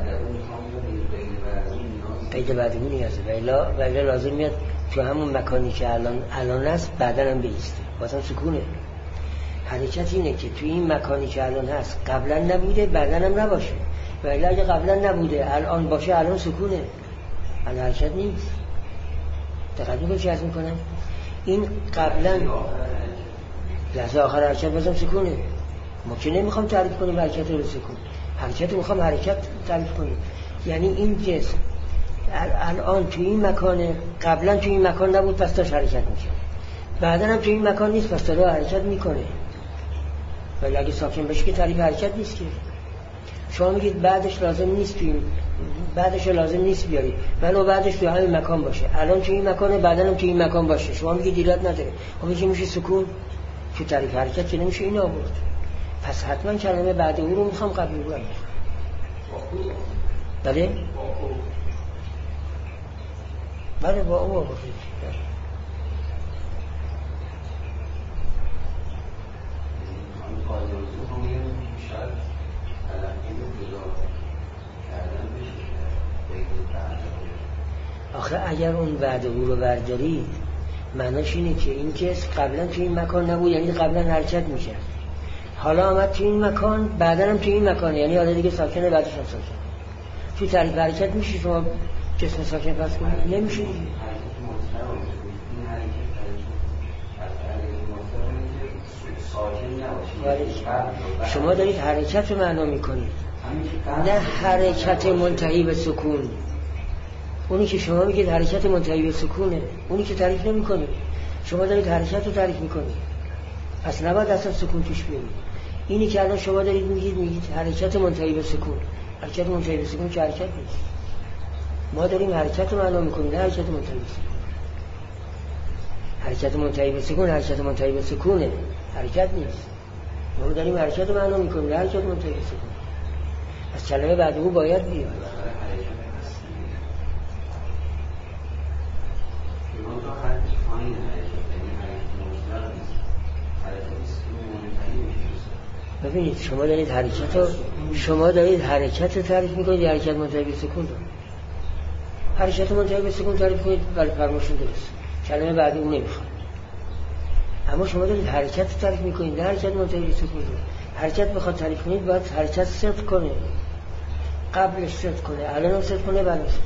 قید بعده نیازه و الا لازم میاد تو همون مکانی که الان الان است بعدا هم بیسته، بازم سکونه. حرکت اینه که توی این مکانی که الان هست قبلا نبوده بعدا هم نباشه، و الا اگه قبلا نبوده الان باشه الان سکونه، الان حرکت نیست. دقیق میکنه چی عرض میکنم؟ این قبلا لحظه آخر حرکت بازم سکونه. ما که نمیخوام تعریف کنیم حرکت رو سکون، حرکت رو میخوام حرکت تعریف کنیم. یعنی این جسم الان توی این مکانه، قبلا توی این مکان نبود پس داشت حرکت میکنه، بعدا هم توی این مکان نیست پس داره حرکت میکنه. ولی اگه ساکن بشه که تعریف حرکت نیست که. شما میگید بعدش لازم نیست توی بعدش لازم نیست بیاری، ولو بعدش توی همین مکان باشه، الان توی این مکانه بعدا هم توی این مکان باشه، شما میگید ایراد نداره. اون که میشه سکون که تعریف حرکت که نمیشه این آورد. پس حتما کلمه بعد او رو میخوام قبل رو هم بله؟ بله با او آورد. آخه اگر اون بعد او رو بردارید معناش اینه که این جسم قبلا توی این مکان نبود، یعنی قبلا حرکت میکرد، حالا آمد توی این مکان بعدا هم توی این مکان، یعنی حالا دیگه ساکنه بعدش هم ساکنه. توی تعریف حرکت میشه شما جسم ساکن پس کنید؟ نمیشه دیگه. شما دارید حرکت رو معنا میکنید نه حرکت منتهی به سکون. اونی که شما میگید حرکت منتهی به سکونه اونی که تعریف نمیکنید، شما دارید حرکت رو تعریف میکنید، پس نباید اصلا سکون توش بیارید. اینی که الان شما دارید میگید میگید حرکت منتهی به سکون، حرکت منتهی به سکون که حرکت نیست. ما داریم حرکت رو معنا میکنیم نه حرکت منتهی به سکون. حرکت منتهی به سکون حرکت منتهی به سکونه، حرکت نیست. ما داریم حرکت رو معنا میکنیم نه حرکت منتهی به سکون. از کلمه بعد او باید بیاد. ببینید شما دارید حرکت رو شما دارید حرکت رو تعریف میکنید، حرکت منتهی به سکون رو. حرکت منتهی به سکون تعریف کنید، ولی فرماشون درست، کلمه بعدی اون نمیخواد. اما شما دارید حرکت رو تعریف میکنید نه حرکت منتهی به سکون رو. حرکت بخواد تعریف کنید باید حرکت صفر کنه، قبلش صفر کنه، الان هم صفر کنه، بعدش صفر.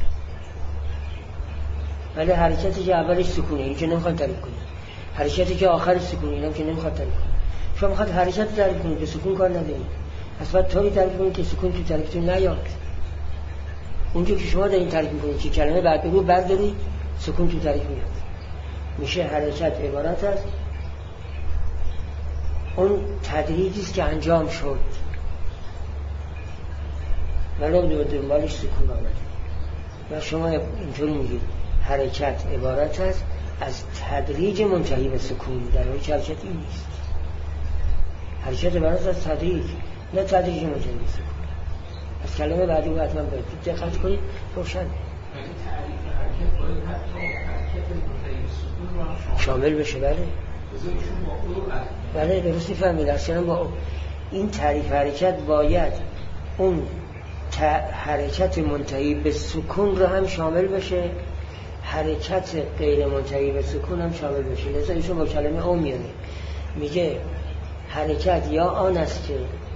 ولی حرکتی که اولش سکونه این که نمیخواد تعریف کنید، حرکتی که آخرش سکونه اینم که نمیخواد تعریف کنید. شما میخواد حرکت تعریف کنید به سکون کار ندارید، پس باید طوری تعریف کنید که سکون تو تعریفتون نیاد. اونجا که شما دارین تعریف میکنید که کلمه بعد بگو بردارید سکون تو تعریف میاد. میشه حرکت عبارت است اون تدریجی است که انجام شد ولی اون دنبالش سکون آمده. و شما اینطوری میگید حرکت عبارت است از تدریج منتهی به سکون، در حالی که حرکت این نیست. حرکت عبارت از تدریج نه تدریج منتهی به سکون. از کلمه بعدی رو حتما باید دقت کنید روشن شامل بشه. بله بله درستی فهمید. اصلا با این تعریف حرکت باید اون حرکت منتهی به سکون رو هم شامل بشه، حرکت غیر منتهی به سکون هم شامل بشه. لذا ایشون با کلمه او میاره، میگه حرکت یا آن است که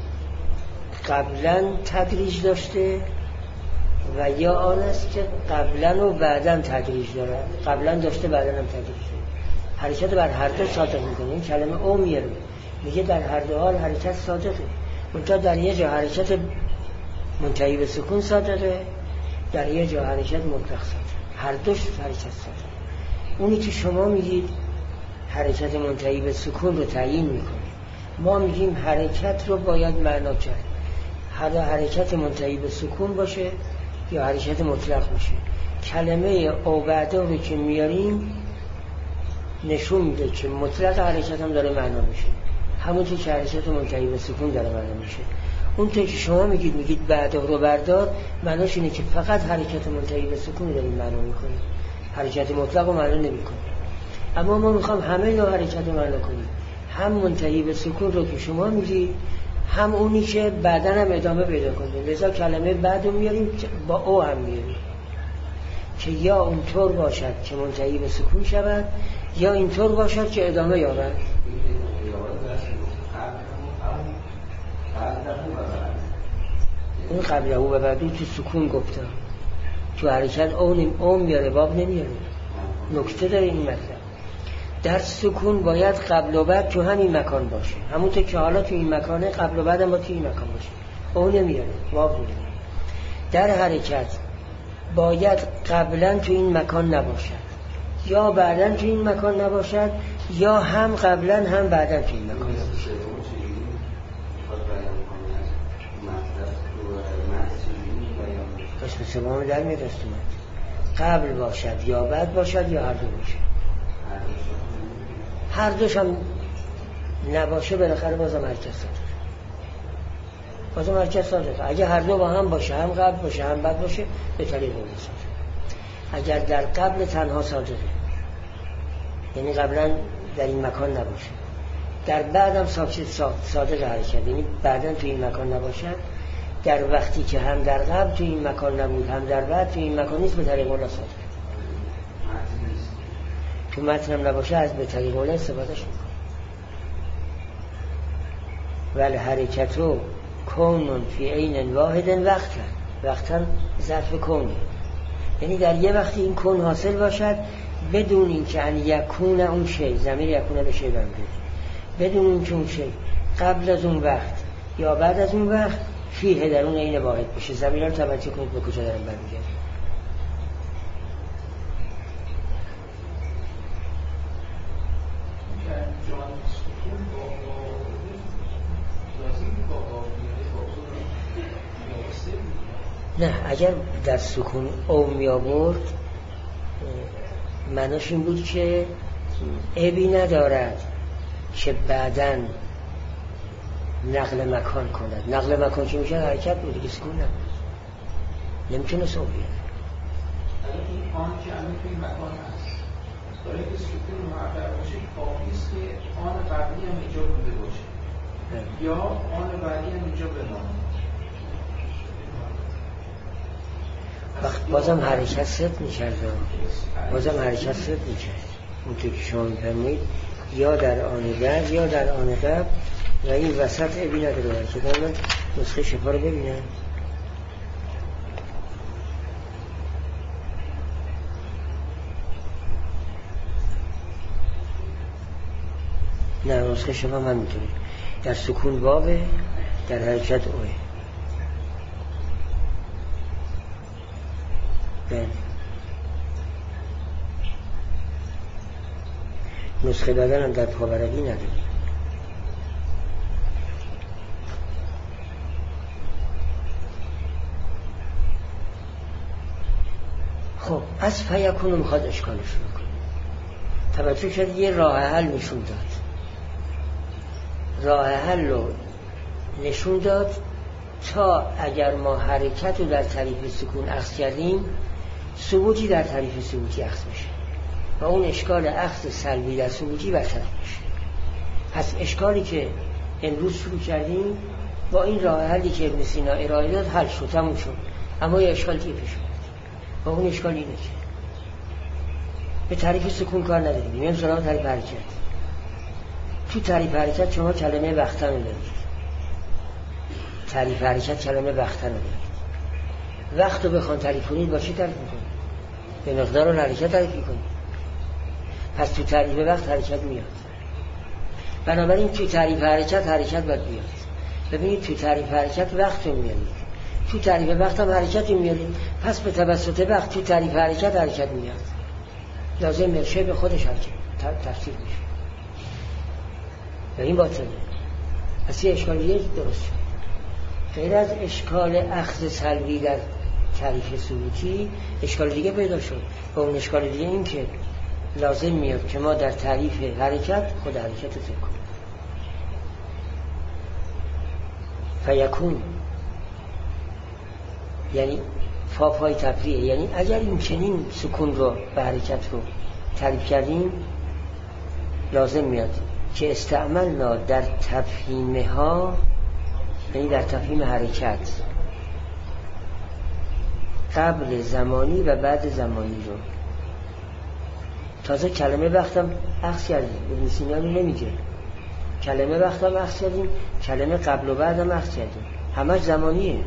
قبلا تدریج داشته و یا آن است که قبلا و بعدا تدریج داره. قبلا داشته بعدا هم تدریج داره. حرکت بر هر دو صادق میکنه. این کلمه او میاره، میگه در هر دو حال حرکت صادقه، منتها در یه جا حرکت منتهی به سکون صادقه، در یه جا حرکت مطلق صادقه. هر دوش حرکت صادقه. اونی که شما میگید حرکت منتهی به سکون رو تعیین میکنه، ما میگیم حرکت رو باید معنا کرد، هر حرکت منتهی به سکون باشه یا حرکت مطلق باشه. کلمه او بعده رو که میاریم نشون میده که مطلق حرکت هم داره معنا میشه، همونطور که حرکت منتهی به سکون داره معنا میشه. اون که شما میگید میگید بعده رو بردار، معناش اینه که فقط حرکت منتهی به سکون داریم معنا میکنه، حرکت مطلق رو معنا نمیکنه. اما ما میخوام همه نوع حرکت رو معنا کنیم، هم منتهی به سکون رو که شما میگید، هم اونی که بعدن هم ادامه پیدا کنه. لذا کلمه بعد رو میاریم با او هم میاریم که یا اونطور باشد که منتهی به سکون شود یا اینطور باشد که ادامه یابد. اون قبل او و بعدو تو سکون گفتم، تو حرکت او میاره، باب نمیاره. نکته داره این مطلب، در سکون باید قبل و بعد تو همین مکان باشه، همونطور که حالا تو این مکانه قبل و بعد هم با تو این مکان باشه، او نمیاره، باب نمیاره. در حرکت باید قبلا تو این مکان نباشد یا بعدا تو این مکان نباشد یا هم قبلا هم بعدا تو این مکان نباشد. اسم سوام در میاد قبل باشد یا بعد باشد یا هر دو باشد. هر دوش هم نباشه بالاخره بازم حرکت صادقه، بازم حرکت صادقه. اگه هر دو با هم باشه، هم قبل باشه هم بعد باشه، به طریق اون صادقه. اگر در قبل تنها صادقه، یعنی قبلا در این مکان نباشه، در بعد هم صادق حرکت، یعنی بعدا تو این مکان نباشه، در وقتی که هم در قبل تو این مکان نبود هم در بعد تو این مکان نیست، به طریق اون صادقه. تو متن هم نباشه از به طریق اون استفادهش میکنه. ولی حرکتو کونون فی عین واحد وقتا، وقتا ظرف کونه، یعنی در یه وقتی این کون حاصل باشد بدون این که ان یکون اون شی، ضمیر یکونه به شی برمیگرده، بدون این که اون شی قبل از اون وقت یا بعد از اون وقت فیه در اون عین واحد بشه. ضمیر رو توجه کنید به کجا دارم برمیگرده. نه، اگر در سکون او می آورد معناش این بود که عیبی ندارد که بعدن نقل مکان کند. نقل مکان که میشه حرکت بود دیگه، سکون نبود، نمیتونه سو بیاد. این آن که الان توی مکان هست برای که سکون محقق باشه کافیست که آن قبلی هم اینجا بوده باشه نه. یا آن بعدی هم اینجا بمانه. وقت بازم حرکت صد میکرد، بازم حرکت صد میکرد اون که شما میفرمایید، یا در آن بعد یا در آن قبل، و این وسط عیبی نداره. حرکت من نسخه شفا رو ببینم. نه، نسخه شفا من میتونه در سکون بابه، در حرکت اوه. بله، نسخه دادن هم در پاورقی نداره. خب از فیکون میخواد اشکالش رو کنه. توجه شد یه راه حل نشون داد، راه حل رو نشون داد تا اگر ما حرکت رو در تعریف سکون اخذ کردیم، ثبوتی در تعریف ثبوتی اخذ میشه و اون اشکال اخذ سلبی در ثبوتی برطرف میشه. پس اشکالی که امروز شروع کردیم با این راه حلی که ابن سینا ارائه داد حل شد، تموم شد. اما یه اشکال دیگه پیش اومد و اون اشکال اینه که به تعریف سکون کار نداریم، میام سراغ تعریف حرکت. تو تعریف حرکت شما کلمه وقتن رو دارید. تعریف حرکت کلمه وقتن رو دارید. وقت رو بخوان تعریف کنید با چی تعریف میکنید؟ به مقدار حرکت تعریف کنید. پس تو تعریف وقت حرکت میاد. بنابراین تو تعریف حرکت حرکت باید بیاد. ببینید تو تعریف حرکت وقت رو میارید، تو تعریف وقت هم حرکت رو میارید. پس به توسط وقت تو تعریف حرکت حرکت میاد. لازم میشه به خودش حرکت تفسیر میشه و این باطله. پس یه اشکالیه درست شد. غیر از اشکال اخذ سلبی در تعریف ثبوتی اشکال دیگه پیدا شد و اون اشکال دیگه این که لازم میاد که ما در تعریف حرکت خود حرکت رو ذکر کنیم. فیکون یعنی فا پای تفریعه، یعنی اگر این چنین سکون رو به حرکت رو تعریف کردیم لازم میاد که استعملنا در تفهیمها، یعنی در تفهیم حرکت قبل زمانی و بعد زمانی رو. تازه کلمه وقتم اخذ کردیم، ابن سینا رو نمیگه کلمه وقتم اخذ کردیم، کلمه قبل و بعدم اخذ کردیم، همش زمانیه.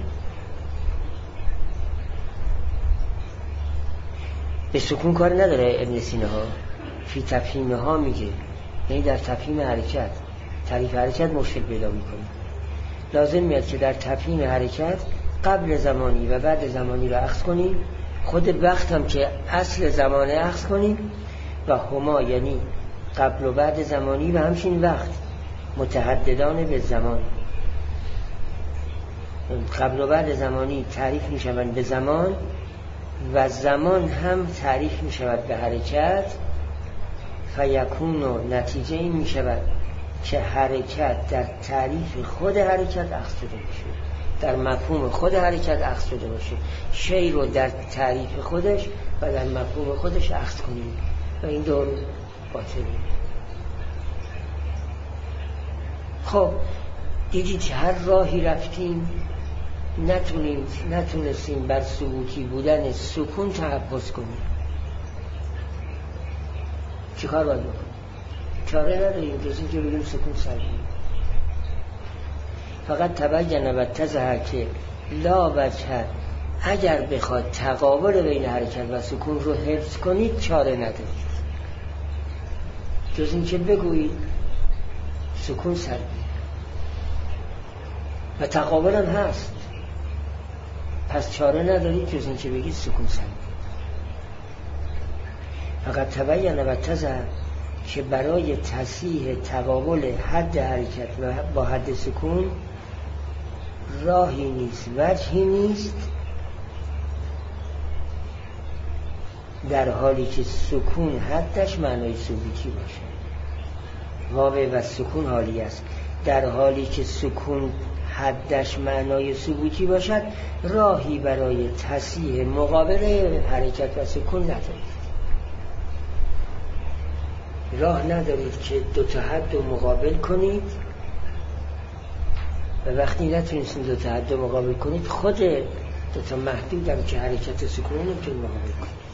به سکون کار نداره ابن سینا ها، فی تفهیم ها میگه، یعنی در تفهیم حرکت تعریف حرکت مشکل پیدا میکنه. لازم میاد که در تفهیم حرکت قبل زمانی و بعد زمانی رو اخذ کنیم، خود وقت هم که اصل زمانه اخذ کنیم و هما یعنی قبل و بعد زمانی و همچنین وقت متحددان به زمان. قبل و بعد زمانی تعریف می شوند به زمان و زمان هم تعریف می شود به حرکت. فیکون و نتیجه این می شود که حرکت در تعریف خود حرکت اخذ شده باشه، در مفهوم خود حرکت اخذ شده باشه، شی رو در تعریف خودش و در مفهوم خودش اخذ کنیم و این دور باطله. خب دیدید هر راهی رفتیم نتونیم نتونستیم بر ثبوتی بودن سکون تحفظ کنیم. چی کار باید بکنیم؟ چاره نداریم جز اینکه بگیم سکون سلبی. فقط تبین و تظهر که لا وجه، اگر بخواد تقابل بین حرکت و سکون رو حفظ کنید چاره ندارید جز اینکه بگویید سکون سلبی و تقابل هم هست، پس چاره ندارید جز اینکه بگید سکون سلبی. فقط تبین و تظهر که برای تصحیح تقابل حد حرکت و با حد سکون راهی نیست، وجهی نیست، در حالی که سکون حدش معنای ثبوتی باشه. واو و سکون حالی است، در حالی که سکون حدش معنای ثبوتی باشد راهی برای تصحیح مقابل حرکت و سکون ندارید. راه ندارید که دو تا حد رو مقابل کنید و وقتی نتونید دو تا حد رو مقابل کنید خود دو تا محدود هم که حرکت سکون رو نمیتونید مقابل کنید.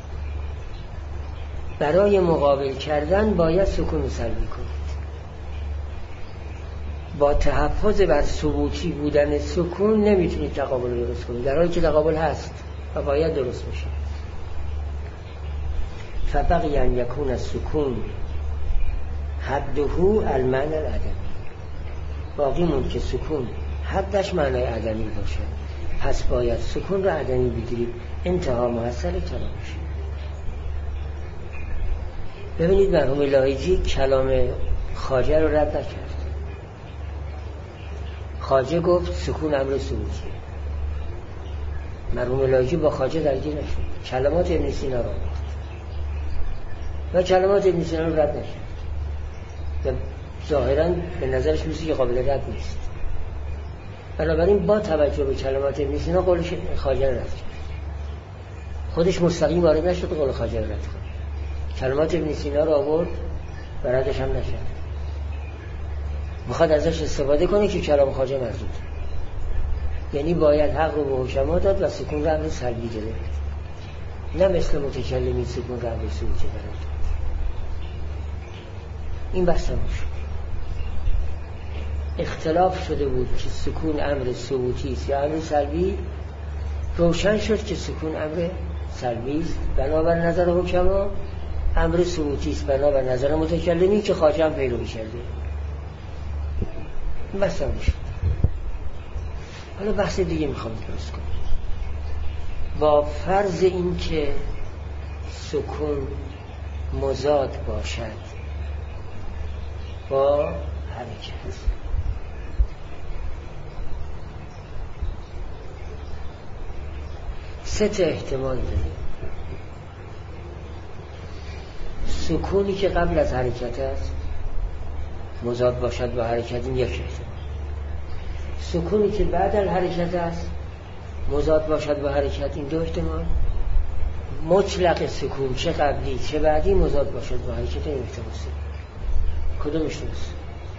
برای مقابل کردن باید سکون رو سلبی کنید. با تحفظ بر ثبوتی بودن سکون نمیتونید تقابل رو درست کنید، در حالی که تقابل هست و باید درست بشه. فبقی ان یکون السکون حده المعنى العدمی، باقی موند که سکون حدش معنای عدمی باشه، پس باید سکون رو عدمی بگیرید، انتها محصل کلام بشه. ببینید مرحوم لاهیجی کلام خواجه رو رد نکرد. خواجه گفت سکون امر ثبوتیه، مرحوم لاهیجی با خواجه درگیر نشد، کلمات ابن سینا رو آورد و کلمات ابن سینا رو رد نکرد و ظاهراً به نظرش میشه که قابل رد نیست. بنابراین با توجه به کلمات ابن سینا قولش خواجه رو رد کرد، خودش مستقیم وارد نشد قول خواجه رو رد کرد، کلمات ابن سینا رو آورد و ردش هم نشد. میخواد ازش استفاده کنه که کلام خواجه مردود، یعنی باید حق رو به حکما داد و سکون رو امر سلبی گرفت، نه مثل متکلمین سکون رو امر ثبوتی قرار داد. این بحث تموم شد. اختلاف شده بود که سکون امر ثبوتی است یا امر سلبی. روشن شد که سکون امر سلبی است بنابر نظر حکما، امر ثبوتی است بنابر نظر متکلمین که خواجه هم پیروی کرده. این بحث تموم شد. حالا بحث دیگه میخوام درست کنم. با فرض این که سکون مضاد باشد با حرکت، سه تا احتمال داریم. سکونی که قبل از حرکت است مضاد باشد با حرکت، این یک احتمال. سکونی که بعد از حرکت است مضاد باشد با حرکت، این دو احتمال. مطلق سکون چه قبلی چه بعدی مضاد باشد با حرکت، این احتمال سه. کدومش نیست؟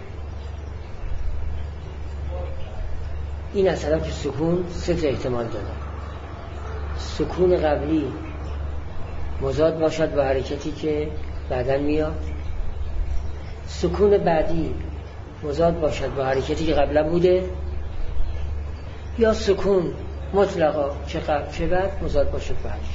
این اصلا که سکون سه تا احتمال داره. سکون قبلی مضاد باشد با حرکتی که بعداً میاد، سکون بعدی مضاد باشد با حرکتی که قبلا بوده، یا سکون مطلقا چه قبل چه بعد مضاد باشد با حرکت.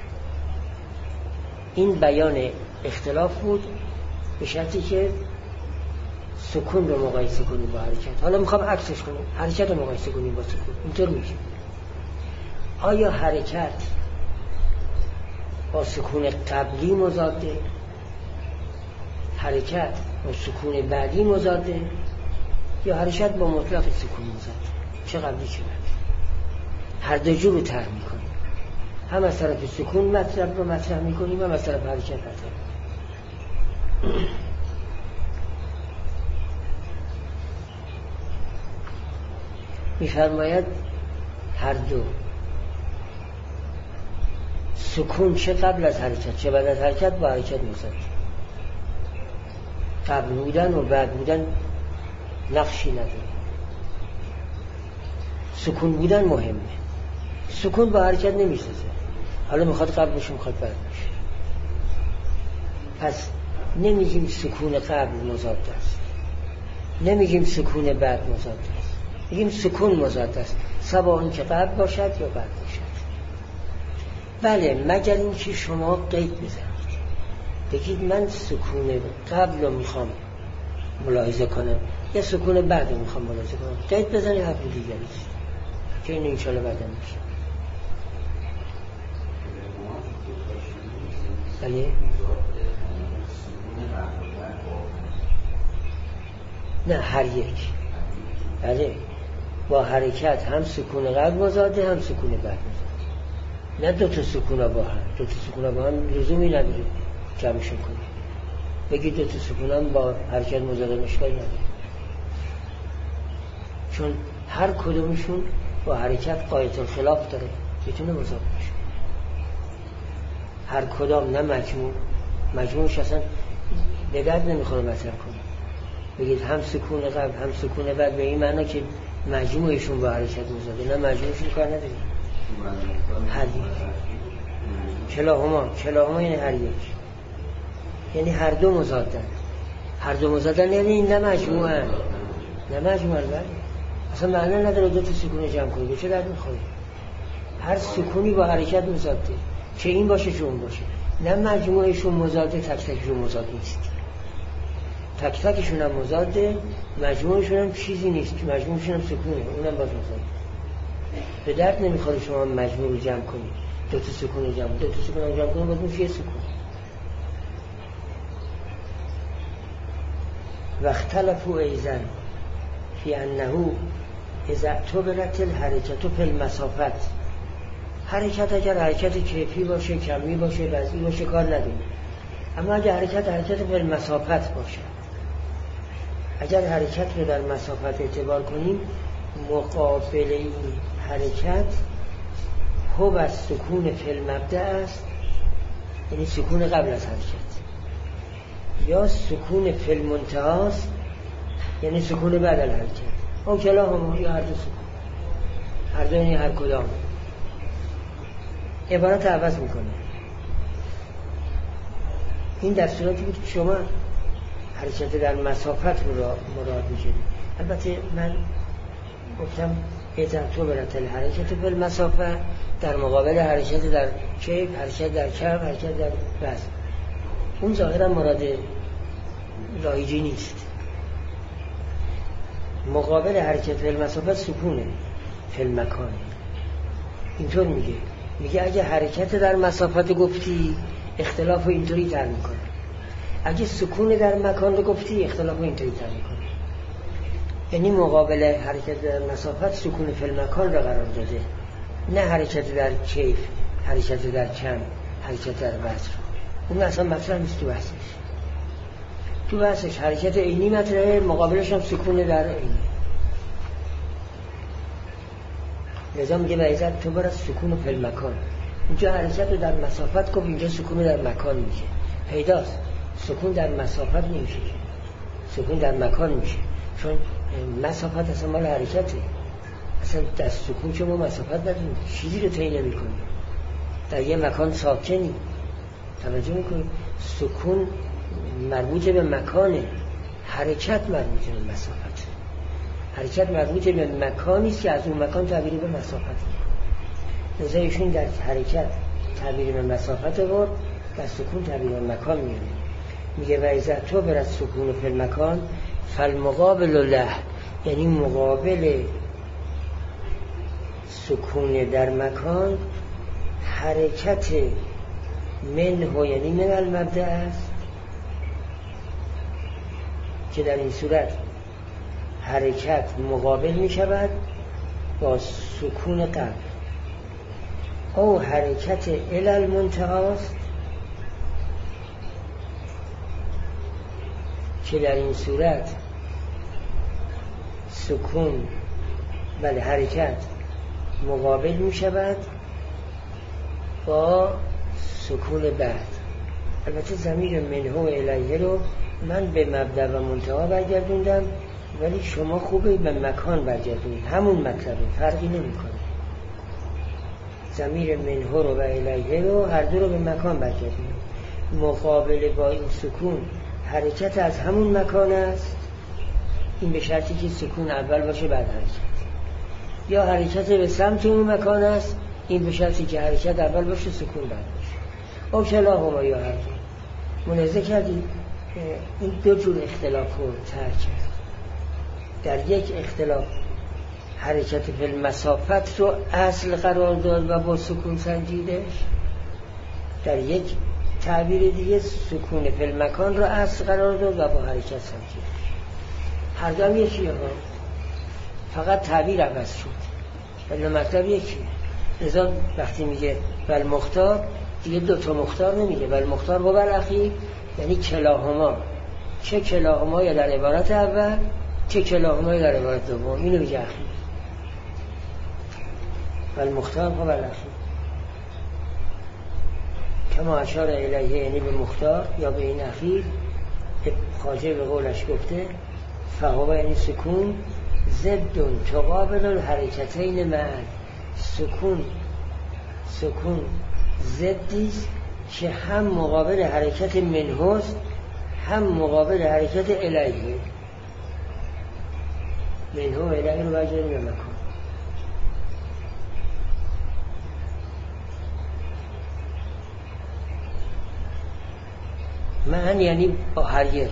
این بیان اختلاف بود به شرطی که سکون رو مقایسه کنیم با حرکت. حالا میخوام عکسش کنیم، حرکت رو مقایسه کنیم با سکون. اینطور میشه. آیا حرکت با سکون قبلی مضاده، حرکت با سکون بعدی مضاده، یا حرکت با مطلق سکون مضاده؟ چه قبلی چه بعدی؟ هر دو جو رو طرح میکنیم. هم از طرف سکون مطلب رو مطرح میکنیم، هم از طرف حرکت مطرح. میفرماید هر دو، سکون چه قبل از حرکت چه بعد از حرکت با حرکت مضاد. قبل بودن و بعد بودن نقشی نداره. سکون بودن مهمه. سکون با حرکت نمیسازه. حالا میخواد قبل باشه میخواد بعد باشه. پس نمیگیم سکون قبل مضاد است، نمیگیم سکون بعد مضاد است، میگیم سکون مضاد است، سواء این که قبل باشد یا بعد باشد. بله، مگر این که شما قید بزنید بگید من سکون قبل رو میخوام ملاحظه کنم یا سکون بعد رو میخوام ملاحظه کنم، قید بزنید حرف دیگری است که این انشاءالله بعدا میشه. بله نه، هر یک. بله، با حرکت هم سکون قبل مضاده هم سکون بعد مضاده. نه دو تا سکون با هم، دو تا سکون با هم لزومی نداره جمعشون کنی بگید دو تا سکون هم با حرکت مضاده مشکل نداره، چون هر کدومشون با حرکت قاعده الخلاف داره، میتونه مضاد باشه. هر کدام نه مجموع مجموعش اصلا به درد نمیخوره مطرح کنه. بگید هم سکون قبل هم سکون بعد به این معنی که مجموعشون با حرکت مضاده، نه مجموعشون کار نداره. هر یک کلاهما کلاهما یعنی هر یک، یعنی هر دو مضادن. هر دو مضادن یعنی این نه مجموعه نه مجموعه بله. اصلا معنی نداره دو تا سکون جمع کنی، به چه درد میخوره؟ هر سکونی با حرکت مضاده، چه این باشه چه اون باشه. نه مجموعشون مضاده، تک تکشون مضاد نیست. تک تکشون هم مضاده، مجموعشون هم چیزی نیست که مجموعشون هم سکونه، اونم باز مضاده. به درد نمیخوره شما مجموع رو جمع کنید، دو تا سکون جمع دو تا سکون جمع کنید باز میشه سکون. و اختلفوا ایضا فی انه اذا اعتبرت الحرکت فی المسافت، حرکت اگر حرکت کیفی باشه کمی باشه وضعی باشه کار نداریم، اما اگر حرکت حرکت فی المسافت باشه، اگر حرکت رو در مسافت اعتبار کنیم مقابل این حرکت هو از سکون فی المبدأ است، یعنی سکون قبل از حرکت، یا سکون فی المنتهی است، یعنی سکون بعد از حرکت. او کلاهما یا هر دو سکون، هر دو یعنی هر کدام. عبارت عوض میکنه. این در صورتی بود که شما حرکت در مسافت رو را مراد می‌گیرید. البته من گفتم بهتر تو برات الحرکت بالمسافه در مقابل حرکت در کیف، حرکت در کم، حرکت در وزن. اون ظاهرا مراد لایجی نیست. مقابل حرکت بالمسافه سکونه فی المکان. اینطور میگه میگه اگه حرکت در مسافت گفتی اختلاف رو اینطوری تر میکنه، اگه سکون در مکان رو گفتی اختلاف رو اینطوری تر میکنه. یعنی مقابل حرکت در مسافت سکون فی المکان رو قرار داده، نه حرکت در کیف، حرکت در کم، حرکت در وزن. اون اصلا مطرح نیست تو بحثش. تو بحثش حرکت عینی مطرحه، مقابلش هم سکون در عینی. لذا میگه بعضت تو برای سکون فی المکان. اینجا حرکت رو در مسافت گفت، اینجا سکون در مکان میشه. پیداست سکون در مسافت نمیشه، سکون در مکان میشه، چون مسافت اصلا مال حرکته. اصلا در سکون شما مسافت نداریم، چیزی رو طی نمی‌کنی، در یه مکان ساکنی. توجه میکنی؟ سکون مربوط به مکانه، حرکت مربوط به مسافت. حرکت مربوط به مکانی است که از اون مکان تعبیری به مسافت. لذا ایشون در حرکت تعبیری به مسافت برد، در سکون تعبیری به مکان میاره. میگه و اذا تو برد سکون فی المکان فالمقابل له، یعنی مقابل سکون در مکان حرکت منه، یعنی من المبدأ است، که در این صورت حرکت مقابل می شود با سکون قبل، او حرکت الی المنتهاست که در این صورت سکون بله حرکت مقابل می شود با سکون بعد. البته ضمیر منه و الیه رو من به مبدأ و منتها برگردوندم، ولی شما خوبه به مکان برگردونید، همون مطلبه، فرقی نمی کنه. ضمیر منه رو و الیه رو هر دو رو به مکان برگردونید. مقابل با این سکون حرکت از همون مکان است، این به شرطی که سکون اول باشه بعد حرکت، یا حرکت به سمت اون مکان است، این به شرطی که حرکت اول باشه سکون بعد باشه. او کلاهما یا هر دو. ملاحظه کردید این دو جور اختلاف رو ترک کرد. در یک اختلاف حرکت فی المسافت رو اصل قرار داد و با سکون سنجیدش، در یک تعبیر دیگه سکون فی المکان رو اصل قرار داد و با حرکت سنجیدش. هر دو هم یکیه ها، فقط تعبیر عوض شد ولی مطلب یکیه. لذا وقتی میگه بل مختار دیگه دو تا مختار نمیگه، بل مختار و بل اخیر، یعنی کلاهما، چه کلاهما یا در عبارت اول چه کلاهما یا در عبارت دوم، اینو میگه اخیر. بل مختار و بل اخیر کما اشار الیه، یعنی به مختار یا به این اخیر. خواجه به قولش گفته فهو یعنی سکون ضد تقابل الحرکتین معا. سکون سکون ضدیست که هم مقابل حرکت منهاست هم مقابل حرکت الیه. منه و الیه رو برگردیم به مکان. معا یعنی با هر یک.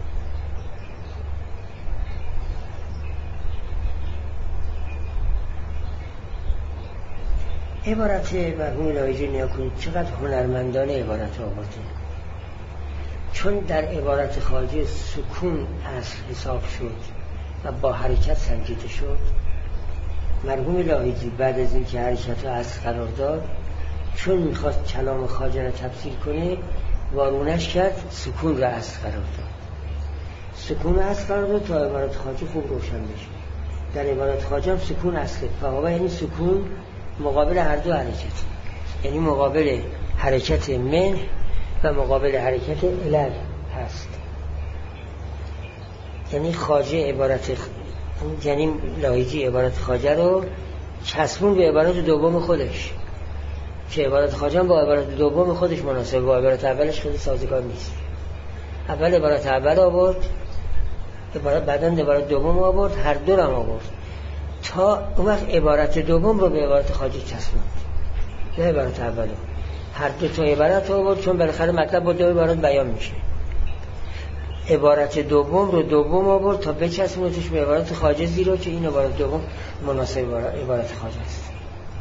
عبارت مرحوم لایجی نیا کنید چقدر هنرمندانه عبارت آورده. چون در عبارت خارجی سکون اصل حساب شد و با حرکت سنجیده شد، مرحوم لایجی بعد از این که حرکت رو اصل قرار داد، چون میخواست کلام خواجه را تفسیر کنه وارونش کرد سکون را اصل قرار داد. سکون اصل قرار داد تا عبارت خواجه خوب روشن بشه. در عبارت خواجه هم سکون اصله، فهو یعنی سکون مقابل هر دو حرکت، یعنی مقابل حرکت من و مقابل حرکت علل هست. یعنی خواجه عبارت یعنی لاهیجی عبارت خواجه رو چسبون به عبارت دوم خودش که عبارت خواجه با عبارت دوم خودش مناسب، با عبارت اولش خیلی سازگار نیست. اول عبارت اول آورد، عبارت بعدن عبارت دوم آورد، هر دو رو آورد تا اون وقت عبارت دوم رو به عبارت خواجه چسبوند، نه عبارت اول رو. هر دو تا عبارت آورد چون بالاخره مطلب با دو عبارت بیان میشه. عبارت دوم رو دوم آورد تا بچسبونتش به عبارت خواجه، زیرا که این عبارت دوم مناسب عبارت خواجه است.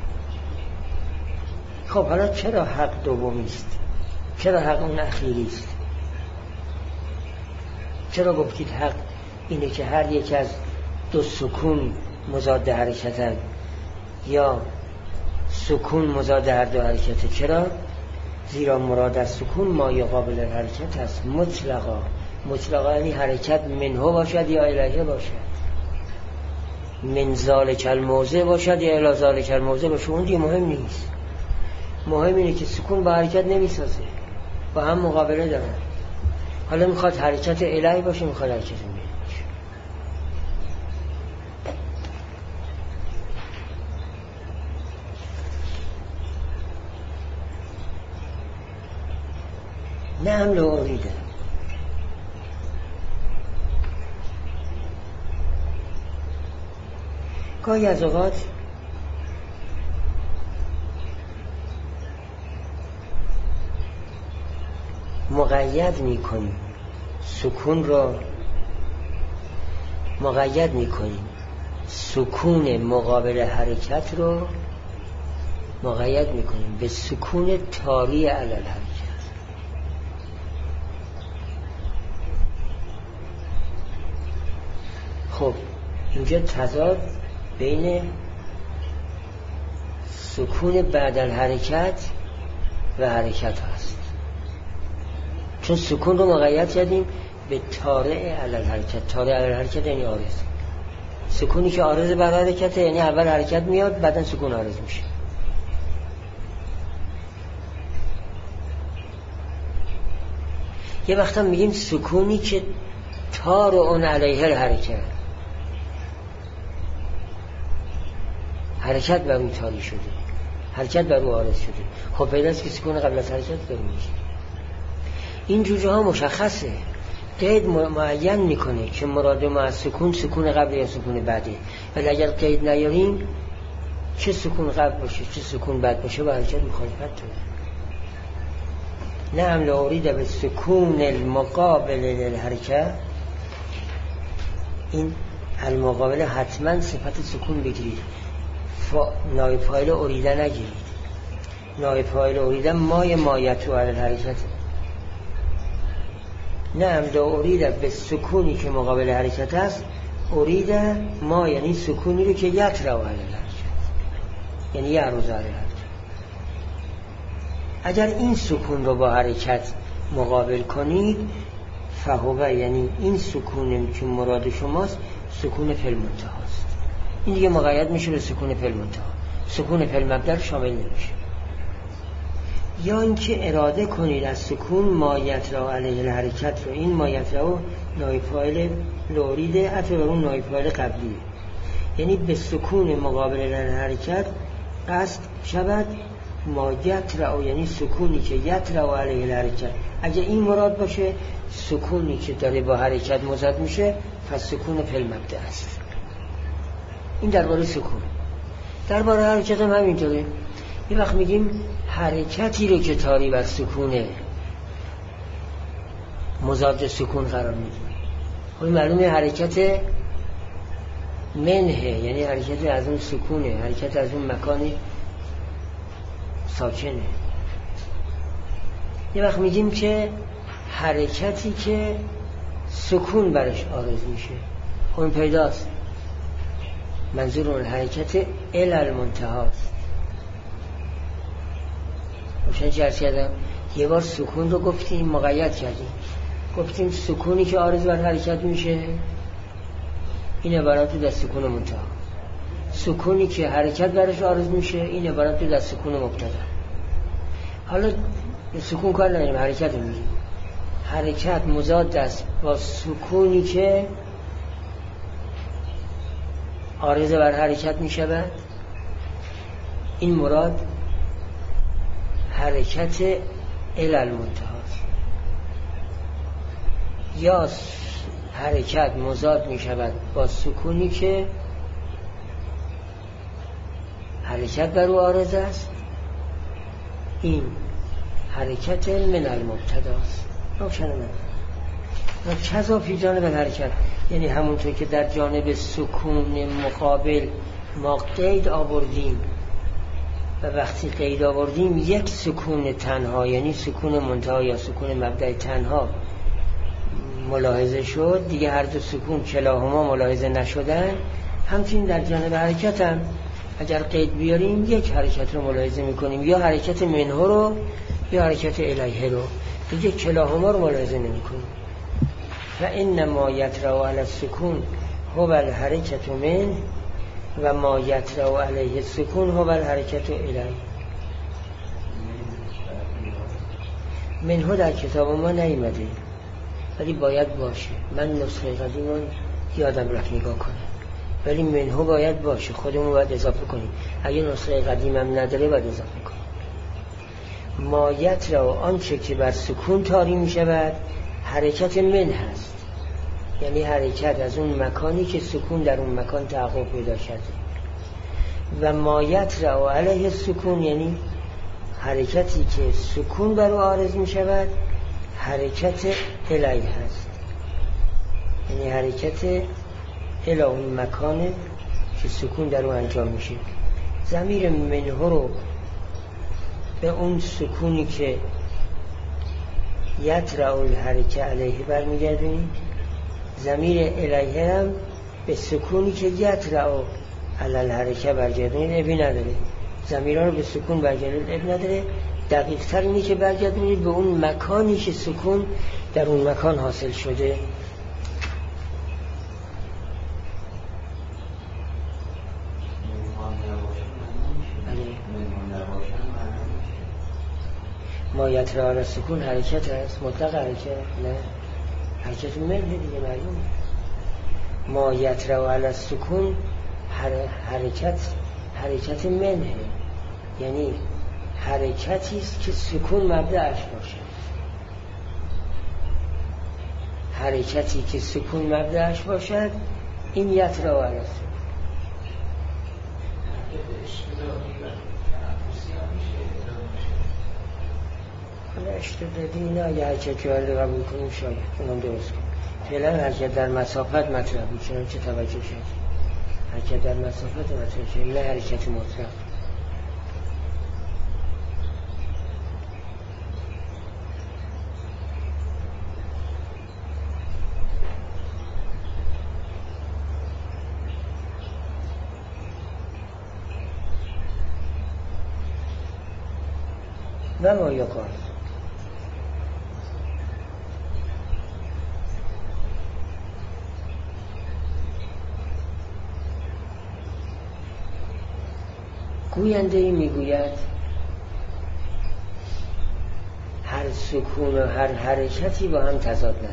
خب حالا چرا حق دومی است؟ چرا حق اون اخیری است؟ چرا گفتید حق اینه که هر یک از دو سکون مضاد حرکت هست یا سکون مضاد هر دو حرکته؟ چرا؟ زیرا مراد از سکون ما قابل حرکت است مطلقا. مطلقا یعنی حرکت منه باشد یا الیه باشد، من ذالک الموضع باشد یا الی ذالک الموضع باشد، اون دیگه مهم نیست. مهم اینه که سکون با حرکت نمیسازه، با هم مقابله دارن. حالا میخواد حرکت الیه باشه، میخواد حرکت منه باشه. نعم لو اریده، گاهی از اوقات مقید میکنیم سکون را، مقید میکنیم سکون مقابل حرکت رو مقید میکنیم به سکون طاری علی الحرکت. خب اینجا تضاد بین سکون بعد الحرکت و حرکت هست، چون سکون رو مقید کردیم به طارع علی الحرکت. طارع علی الحرکت یعنی عارض. سکونی که عارض بر حرکته یعنی اول حرکت میاد بعدن سکون عارض میشه. یه وقتا میگیم سکونی که طار اون علیه الحرکت، حرکت بر اون طاری شده، حرکت بر اون عارض شده. خب پیداست که سکون قبل از حرکت داره میشه. این جوجه ها مشخصه، قید معین میکنه که مراد ما از سکون سکون قبل یا سکون بعده، ولی اگر قید نیاریم چه سکون قبل باشه چه سکون بعد باشه با حرکت مخالفت داره. نعم لورید به سکون المقابل للحرکت، این المقابل حتما صفت سکون بگیرید، نایب فاعل اریده نگیرید. نایب فاعل اریده مای مایتو علی الحرکت. نعم دو اریده به سکونی که مقابل حرکت است، اریده ما یعنی سکونی رو که یک رو علی الحرکت، یعنی یک روز علی الحرکت. اگر این سکون رو با حرکت مقابل کنید، فهوه یعنی این سکونی که مراد شماست سکون فی المنتهی است. این دیگه مقید میشه به سکون فی المنتهی، سکون فی المبدأ شامل نمیشه. یا اینکه اراده کنید از سکون مایت را علیه الحرکت رو، این مایت را نایب فاعل لوریده عطف بر اون نایب فاعل قبلی، یعنی به سکون مقابل الحرکت قصد شود مایت را، یعنی سکونی که یت را علیه الحرکت. اگه این مراد باشه سکونی که داره با حرکت مضاد میشه پس سکون فی المبدأ است. این درباره سکون. درباره حرکت هم همینطوره. یه وقت میگیم حرکتی رو که طاری بر سکونه مضاد سکون قرار میدیم. خب معلومه حرکت منه، یعنی حرکت از اون سکونه، حرکت از اون مکانی ساکنه. یه وقت میگیم که حرکتی که سکون برش عارض میشه، خب این پیداست، منظور اون حرکت الی المنتهی است. روشن چه عرض کردم؟ یه بار سکون رو گفتیم مقید کردیم، گفتیم سکونی که عارض بر حرکت میشه این عبارت در سکون منتهی، سکونی که حرکت برش عارض میشه این عبارت در سکون مبتدا. حالا سکون کار نداریم، حرکت رو میگیم. حرکت مضاد است با سکونی که عارضه بر حرکت می شود. این مراد حرکت الی المنتهی است. یا حرکت مضاد می شود با سکونی که حرکت بر او عارضه است. این حرکت من المبتدا است. روشن من کذا فی جانب حرکت، یعنی همونطور که در جانب سکون مقابل ما قید آوردیم و وقتی قید آوردیم یک سکون تنها، یعنی سکون منتها یا سکون مبدأ تنها ملاحظه شد، دیگه هر دو سکون کلاهما ملاحظه نشدن، همچنین در جانب حرکت هم اگر قید بیاریم یک حرکت رو ملاحظه میکنیم، یا حرکت منه رو یا حرکت الیه رو، دیگه کلاهما رو ملاحظه نمیکنیم. و انما یطرأ علی السکون هو الحرکت منه و ما یطرأ علیه السکون هو الحرکت الیه. منه در کتاب ما نیامده ولی باید باشه. من نسخه قدیمان یادم رفت نگاه کنم، ولی منه باید باشه، خودمون باید اضافه کنیم. اگه نسخه قدیمم نداره باید اضافه کنیم. ما یطرأ آنچه که بر سکون طاری می شود حرکت من هست، یعنی حرکت از اون مکانی که سکون در اون مکان تحقق پیدا شده. و ما یطرأ علیه السکون یعنی حرکتی که سکون بر او عارض می شود حرکت الیه هست، یعنی حرکت الی اون مکانه که سکون در او انجام میشه. ضمیر منه رو به اون سکونی که یطرأ الحرکه علیه برمیگردونیم، ضمیر الیه هم به سکونی که یطرأ علی الحرکه برگردونید ابی نداره. ضمیرها رو به سکون برگردونید ابی نداره. دقیق تر اینه که برگردونید به اون مکانی که سکون در اون مکان حاصل شده. ما یطرأ علی السکون حرکت است، مطلق حرکت نه، حرکت منه دیگه معلومه. ما یطرأ علی السکون حرکت حرکت منه، یعنی حرکتی است که سکون مبدأش باشه. حرکتی که سکون مبدأش باشد این یطرأ علی السکون. حالا اشتدادی اینا اگه حرکت کرده قبول کنیم شاید اونم درست کنیم. فعلا حرکت در مسافت مطرح بود، چنانچه توجه شد حرکت در مسافت مطرح شد، نه حرکت مطلق. و ما یقال گوینده ای میگوید هر سکون و هر حرکتی با هم تضاد نداره.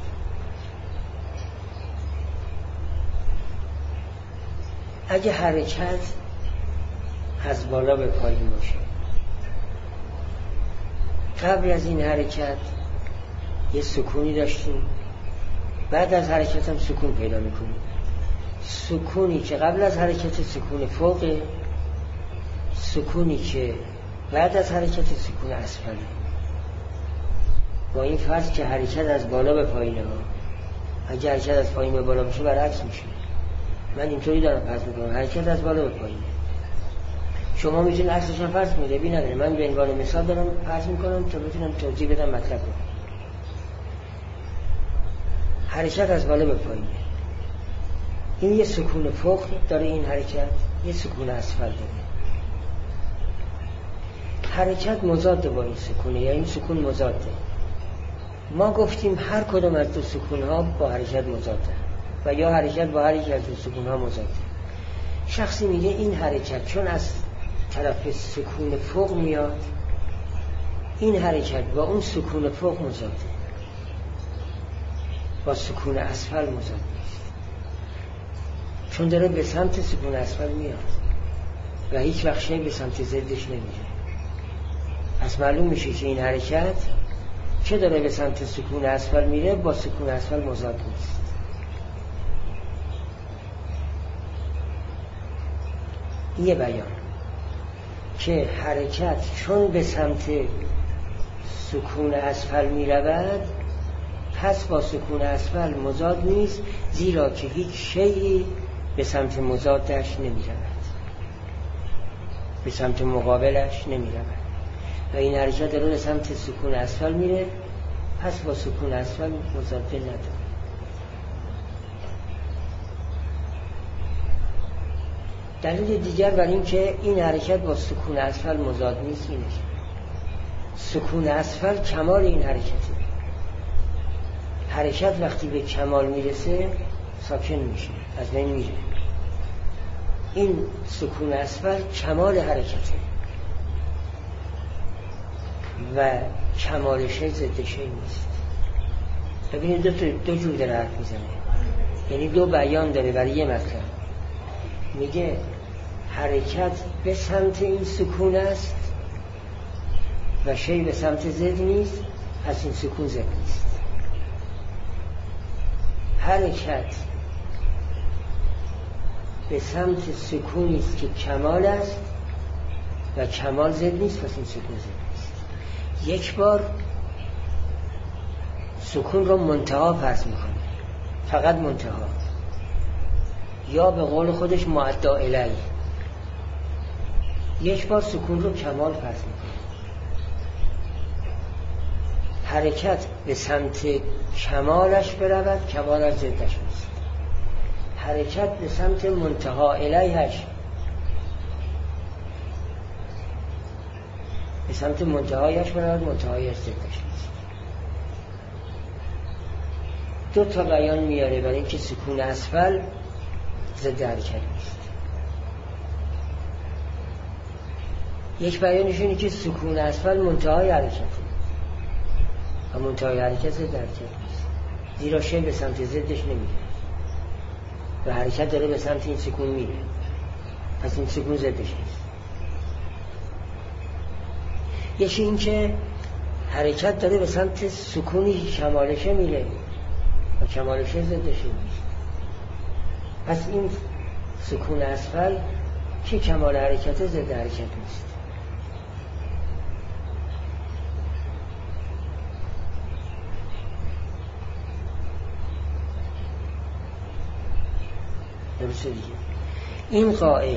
اگه حرکت از بالا به پایین باشه، قبل از این حرکت یه سکونی داشتیم، بعد از حرکت هم سکون پیدا میکنیم. سکونی که قبل از حرکت سکون فوقه، سکونی که بعد از حرکت سکون اسفله. با این فرض که حرکت از بالا به پایینه ها. اگه حرکت از پایین به بالا بشه برعکس میشه. من اینطوری دارم فرض میکنم حرکت از بالا به پایینه. شما میتونید عکسش هم فرض کنید، بی نداره. من به عنوان مثال دارم فرض میکنم تا بتونم توضیح بدم مطلب رو. حرکت از بالا به پایینه، این یه سکون فوق داره، این حرکت یه سکون اسفل داره. حرکت مضاد با این سکونه، یا این سکون مضاده. ما گفتیم هر کدوم از دو سکون ها با حرکت مضاده و یا حرکت با هر یک از دو سکون ها مضاده. شخصی میگه این حرکت چون از طرف سکون فوق میاد، این حرکت با اون سکون فوق مضاده، با سکون اسفل مضاد نیست. چون داره به سمت سکون اسفل میاد و هیچ وقت شی به سمت ضدش نمیره. پس معلوم میشه که این حرکت چه داره به سمت سکون اسفل میره با سکون اسفل مضاد نیست. یه بیان که حرکت چون به سمت سکون اسفل میرود پس با سکون اسفل مضاد نیست، زیرا که هیچ شیئی به سمت مضادش نمیرود، به سمت مقابلش نمیرود و این حرکت رو به سمت سکون اسفل میره، پس با سکون اسفل مضاده نداره. دلیل دیگر بر این که این حرکت با سکون اسفل مضاد نیست اینه که سکون اسفل کمال این حرکته. حرکت وقتی به کمال میرسه ساکن میشه، از بین میره. این سکون اسفل کمال حرکته و کمالش ضد شی نیست. ببینید دو, دو جور داره حرف میزنه، یعنی دو بیان داره برای یه مطلب. میگه حرکت به سمت این سکون است و شی به سمت ضد نیست، پس این سکون ضد نیست. حرکت به سمت سکونی است که کمال است و کمال ضد نیست، پس این سکون ضد نیست. یک بار سکون رو منتها فرض میکنه، فقط منتها، یا به قول خودش معدی الیه. یک بار سکون رو کمال فرض میکنه. حرکت به سمت کمالش برود، کمالش ضدش نیست. حرکت به سمت منتها الیهش، به سمت منتهایش برود، منتهایش ضدش نیست. دو تا بیان میاره برای اینکه سکون اسفل ضد حرکت نیست. یک بیانش اینه که سکون اسفل منتهای حرکته و منتهای حرکت ضد حرکت نیست، زیرا شی به سمت ضدش نمیره و حرکت داره به سمت این سکون میره، پس این سکون ضدش نیست. یکی این که حرکت داره به سمت سکونی که کمالشه میره و کمالشه ضدش نیست، پس این سکون اسفل که کمال حرکت ضد حرکت نیست. این قائل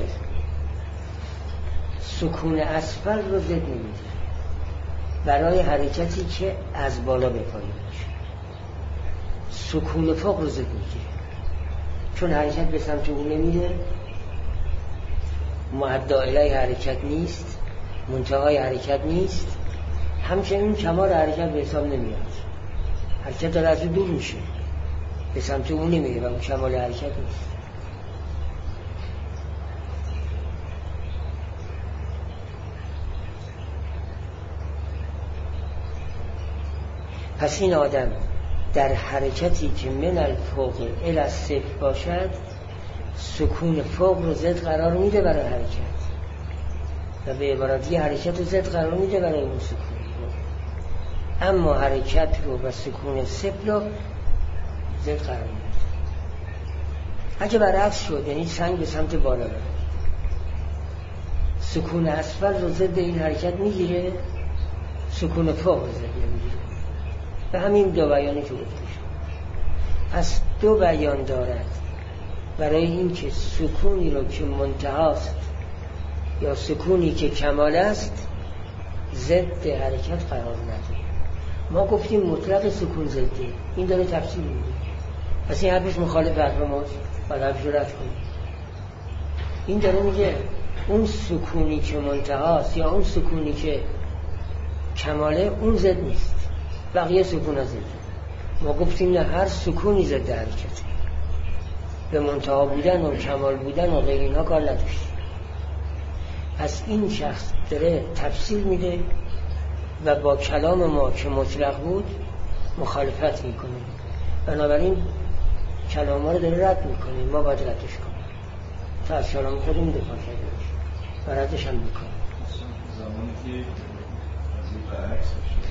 سکون اسفل رو ضد نمیده برای حرکتی که از بالا به پایین میشه، سکون فوق رو ضد میگیره چون حرکت به سمت اون نمیره، معدی الیه حرکت نیست، منتهای حرکت نیست، همچنین کمال حرکت به حساب نمیاد. حرکت داره از اون دور میشه، به سمت اون نمیره و اون کمال حرکت نیست. پس این آدم در حرکتی که من الفوق الی الصفر باشد سکون فوق رو ضد قرار میده برای حرکت و به عبارتی حرکت رو ضد قرار میده برای اون سکون، اما حرکت رو و سکون صفر رو ضد قرار میده. اگه برعکس شد، یعنی سنگ به سمت بالا بره، سکون اسفل رو ضد این حرکت میگیره، سکون فوق رو ضد میگیره. و همین دو بیانی که گفته شد. پس دو بیان دارد برای این که سکونی رو که منتهاست یا سکونی که کمال است ضد حرکت قرار نده. ما گفتیم مطلق سکون ضده، این داره تفسیر میده. پس این حرفش مخالف حرف ماست، باید حرفش رو رد کنیم. این داره میگه اون سکونی که منتهاست یا اون سکونی که کماله اون ضد نیست، بقیه سکون ها ضده. ما گفتیم نه، هر سکونی ضد حرکته، به منتها بودن و کمال بودن و غیر اینها کار نداشت. پس این شخص داره تفسیر میده و با کلام ما که مطلق بود مخالفت میکنه، بنابراین کلام ما رو داره رد میکنه، ما باید ردش کنیم. تا از سلام خودمون دفاع کرده باشیم و ردش هم میکنه. زمانی که از این برعکس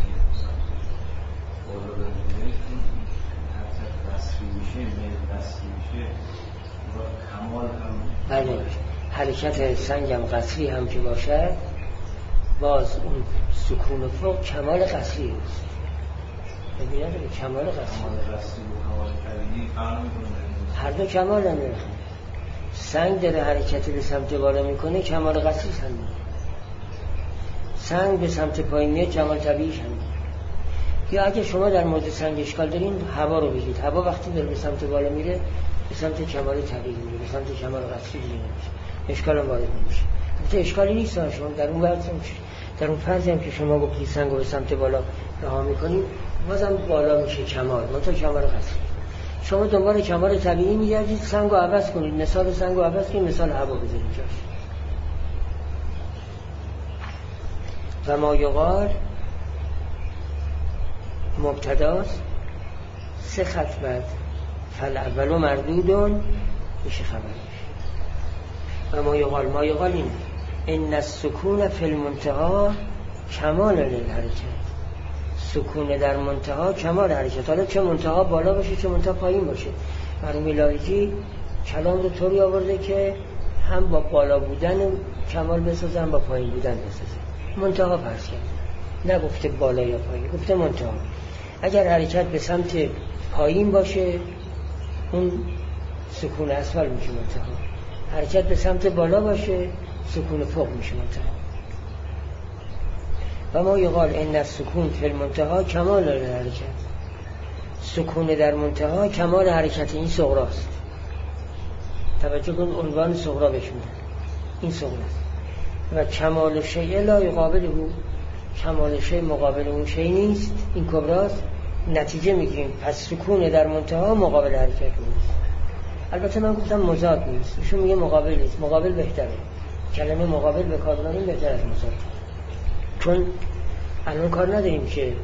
بالا بزنید حرکت قصری میشه، میل قصری میشه و کمال هم بله حرکت سنگ هم قصری هم که باشد باز اون سکون فوق کمال قصری است. ببینید کمال قصری هر دو کمال هم داره. سنگ داره حرکتی به سمت بالا میکنه کمال قصری هم داره. سنگ به سمت پایین میاد کمال طبیعیش هم داره. یا اگه شما در مورد سنگ اشکال دارین هوا رو بگید. هوا وقتی داره به سمت بالا میره به سمت کمال طبیعی میره، به سمت کمال قصری نمیشه، اشکال هم وارد نمیشه. البته اشکالی نیست شما در اون وقت در اون فرضی هم که شما گفتید سنگ رو به سمت بالا رها میکنید بازم بالا میشه کمال، ما تا کمال قصری. شما دنبال کمال طبیعی میگردید، سنگ رو عوض کنید، مثال سنگ رو عوض کنید، مثال هوا بذارید جاش. و ما یقال مبتداست سه خط بعد فالاول و مردودون میشه خبرش. و ما یقال ما یقال این ان السکون فی المنتهى کمال للحرکت. سکون در منتها کمال حرکت. حالا چه منتها بالا باشه چه منتها پایین باشه. مرحوم لایجی کلام رو طوری آورده که هم با بالا بودن کمال بسازه هم با پایین بودن بسازه. منتها فرض کرده، نگفته بالا یا پایین، گفته منتها. اگر حرکت به سمت پایین باشه اون سکون اسفل میشه منتها. حرکت به سمت بالا باشه سکون فوق میشه منتها. و ما یقال ان السکون فی المنتهى کمال الحرکت. سکون در منتها کمال حرکت. این صغراست. توجه کن عنوان صغرا بهش میدن. این صغراست. و کمال شیء لا یقابله، کمال شیء مقابل اون شیء نیست، این کبراست. نتیجه میگیریم پس سکون در منتها مقابل حرکت نیست. البته من گفتم مضاد نیست، ایشون میگه مقابل نیست. مقابل بهتره. کلمه مقابل به کار ببریم بهتر از مضاد. چون الان کار نداریم که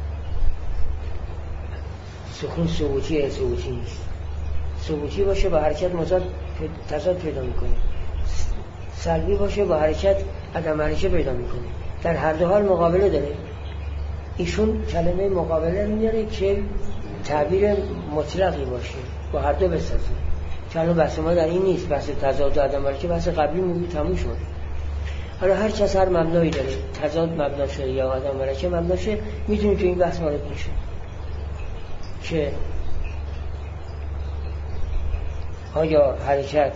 سکون ثبوتی ثبوتی نیست. ثبوتی باشه با حرکت مضاد تضاد پیدا میکنه، سلبی باشه با حرکت عدم حرکت پیدا میکنه. در هر دو حال مقابله داره. ایشون کلمه مقابله رو میاره که تعبیر مطلقی باشه، با هر دو بسازه. چون بحث ما در این نیست، بحث تضاد و عدم حرکت بحث قبلی موضوع تموم شد. حالا هر کس هر مبنایی داره، تضاد مبناشه یا عدم حرکت مبناشه، میتونیم تو این بحث وارد بشیم که آیا حرکت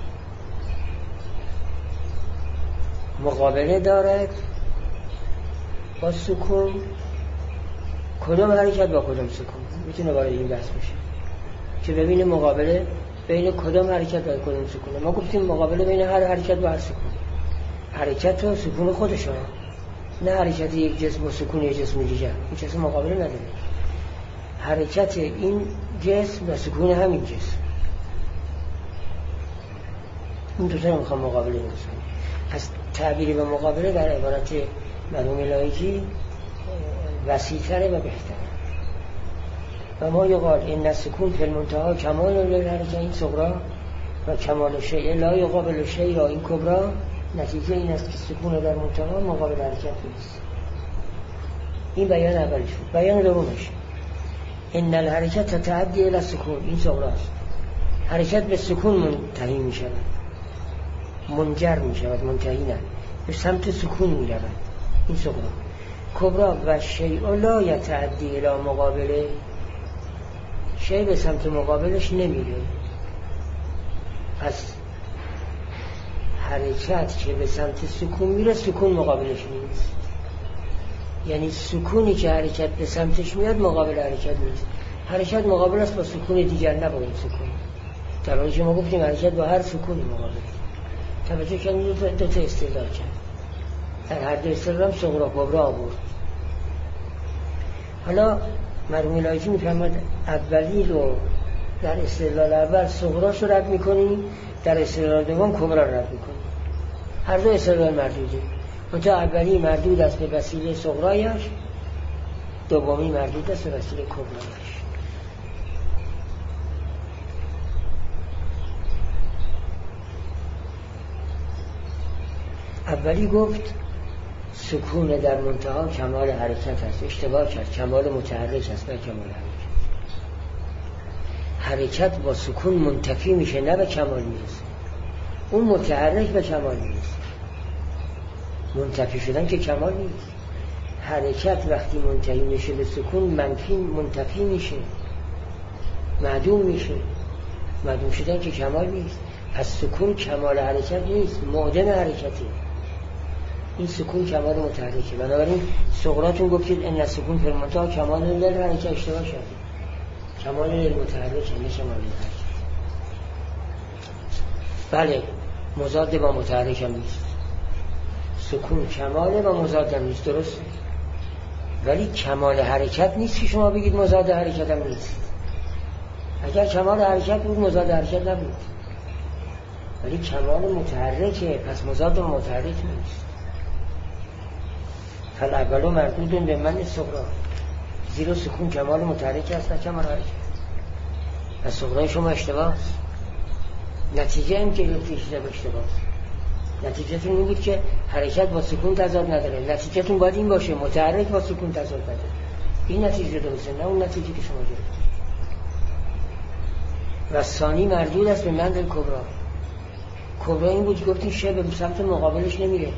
مقابله دارد با سکون؟ کدام حرکت با کدام سکون؟ میتونه وارد این بحث بشه که ببینه مقابله بین کدام حرکت و کدام سکونه. ما گفتیم مقابله بین هر حرکت و هر سکون. حرکت و سکون خودش ها، نه حرکت یک جسم و سکون یک جسم دیگر. این جسم مقابله نداره. حرکت این جسم و سکون همین جسم. این دو تا رو میخوام مقابله بکنم. پس تعبیری به مقابله در عبارت مرحوم لایجی وسیع‌تره و بهتره. و ما یقال ان السکون فی المنتهى کمال للحرکت، این صغرا، و کمال شیء لا یقابل شیء یا این کبرا. نتیجه این است که سکون در منتهى مقابل حرکت نیست. این بیان اولیش بود. بیان دومش ان الحرکت تتعدی الی السکون، این صغراست. حرکت به سکون منتهی می شود، منجر می شود، منتهی نه، به سمت سکون می رود. این صغرا. کبرا و شیء لا یتعدی الی مقابله، شیء به سمت مقابلش نمیره. پس حرکت که به سمت سکون میره سکون مقابلش نیست. یعنی سکونی که حرکت به سمتش میاد مقابل حرکت نیست. حرکت مقابل است با سکون دیگر، نه با این سکون. در حالی که ما گفتیم حرکت با هر سکونی مقابل. توجه کنید دو تا استدلال کرد. در هر دو استدلال هم صغرا کبرا آورد. حالا مرحوم لایجی میفرماد اولی رو در استدلال اول صغراش رو رد میکنی، در استدلال دوم کبرا رو رد میکنی. هر دو استدلال مردوده. منتها اولی مردود است به وسیله صغرایش، دومی مردود است به وسیله کبرایش. اولی گفت سکون در منتها کمال حرکت هست، اشتباه کرد، کمال متحرک هست نه کمال حرکت. حرکت با سکون منتفی میشه نه به کمال میرسه، اون متحرک به کمال میرسه. منتفی شدن که کمال نیست. حرکت وقتی منتهی میشه به سکون منفی منتفی میشه، معدوم میشه. معدوم شدن که کمال نیست. پس سکون کمال حرکت نیست، معدم حرکته. این سکون کمال متحرکه. بنابراین سقراطون گفتید ان سکون فی المنتهی کمال للحرکت، اشتباه شد. کمال للمتحرک نه کمال للحرکت. بله مضاد با متحرک هم نیست. سکون کماله و مضاد هم نیست، درسته. ولی کمال حرکت نیست که شما بگید مضاد حرکت هم نیست. اگر کمال حرکت بود مضاد حرکت نبود. ولی کمال متحرکه، پس مضاد و متحرک نیست. فالاول مردود به من سقراط، زیرا سکون کمال متحرک است نه کمال حرکت. پس سقراط شما اشتباه است. نتیجه هم که گفتید اشتباه است. نتیجهتون این بود که حرکت با سکون تضاد نداره. نتیجهتون باید این باشه متحرک با سکون تضاد نداره. این نتیجه درسته، نه اون نتیجه که شما گرفتید. و ثانی مردود است به منزل کبرا. کبرا این بود گفتین شه به سمت مقابلش نمیره.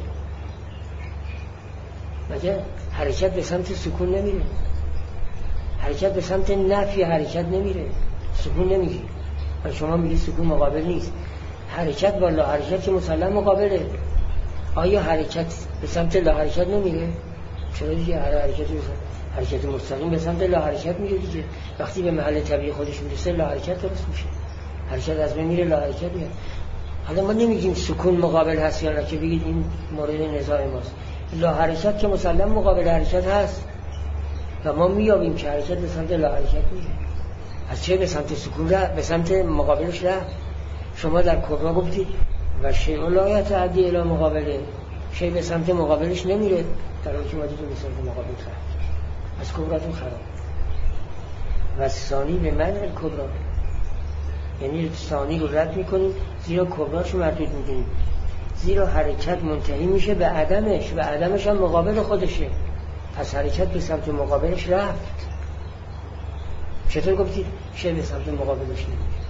مگه حرکت به سمت سکون نمیره؟ حرکت به سمت نفی حرکت نمیره، سکون نمیگی. و شما میگی سکون مقابل نیست. حرکت با لا حرکت که مسلم مقابله. آیا حرکت به سمت لا حرکت نمیره؟ چرا دیگه؟ هر حرکت حرکت مستقیم به سمت لا حرکت میره دیگه. وقتی به محل طبیعی خودش میرسه لا حرکت درست میشه. حرکت از بین میره، لا حرکت میاد. حالا ما نمیگیم سکون مقابل هست یا نه که بگید این مورد نزاع ماست. لا حرکت که مسلم مقابل حرکت هست و ما میابیم که حرکت به سمت لا حرکت میره. از چه به سمت سکون رفت؟ به سمت مقابلش رفت. شما در کبرا گفتید و شیء لا یتعدی الی مقابله، شیء به سمت مقابلش نمیره، در حالی که ما دیدیم به سمت مقابل رفت. از کبراتون خراب. و ثانی به منع کبرا، یعنی ثانی رو رد میکنیم زیرا کبراشو مردود میدونیم. زیرا حرکت منتهی میشه به عدمش و عدمش هم مقابل خودشه. پس حرکت به سمت مقابلش رفت. چطور گفتید شیء به سمت مقابلش نمیره؟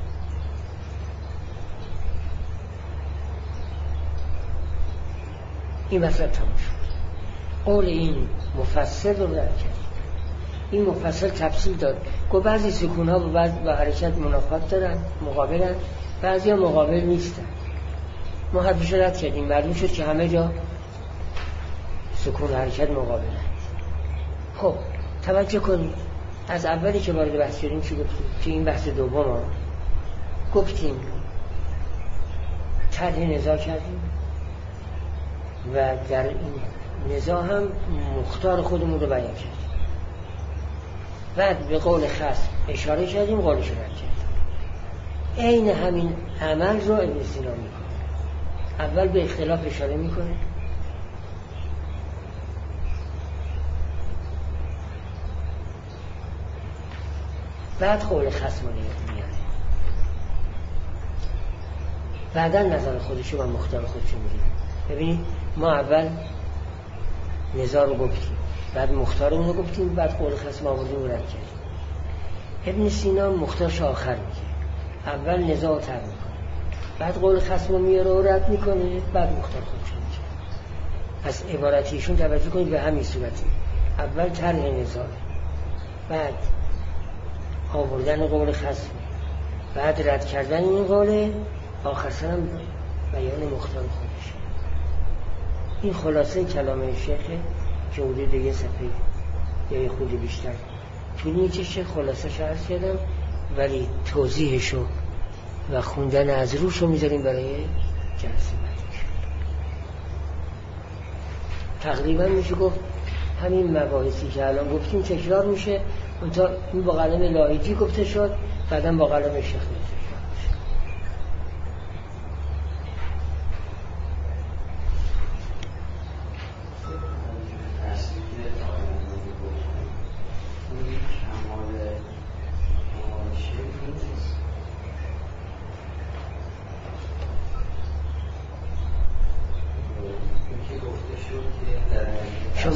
این مطلب تمام شد. قول این مفصل رو رد کرد. این مفصل تفصیل داد. گفت بعضی سکون ها با, با حرکت منافات دارن، مقابلن، بعضی ها مقابل نیستن. ما حرفش رو رد کردیم. معلوم شد که همه جا سکون حرکت مقابلن. خب توجه کنید. از اولی که وارد بحث شدیم چی گفتیم؟ که این بحث دوم ها گفتیم طرح نزاع کردیم و در این نزاع هم مختار خودمون رو بیان کردیم. بعد به قول خصم اشاره کردیم، قولش رو رد کردیم. عین همین عمل رو ابن سینا میکنه. اول به اختلاف اشاره میکنه، بعد قول خصم رو میاره، بعدا نظر خودشو و مختار خودشو میگه. ببینید ما اول نزاع رو گفتیم، بعد مختارمون رو گفتیم، بعد قول خصم آوردیم و رد کردیم. ابن سینا مختارش آخر میگه. اول نزاع رو طرح میکنه، بعد قول خصم رو میاره و رد میکنه، بعد مختار خودشو میگه. پس عبارتیشون توجه کنید به همین صورتی. اول طرح نزاع، بعد آوردن قول خصم، بعد رد کردن این قول، آخر سرم بیان مختار خودش. این خلاصه کلام شیخه که حدود یه صفحه یا خود بیشتر طول میکشه. خلاصه عرض کردم، ولی توضیحشو و خوندن از روشو میذاریم برای جلسه بعدش. تقریبا میشه گفت همین مباحثی که الان گفتیم تکرار میشه. اونتا این با قلم لاهیجی گفته شد، بعدا با قلم شیخ گفته شد.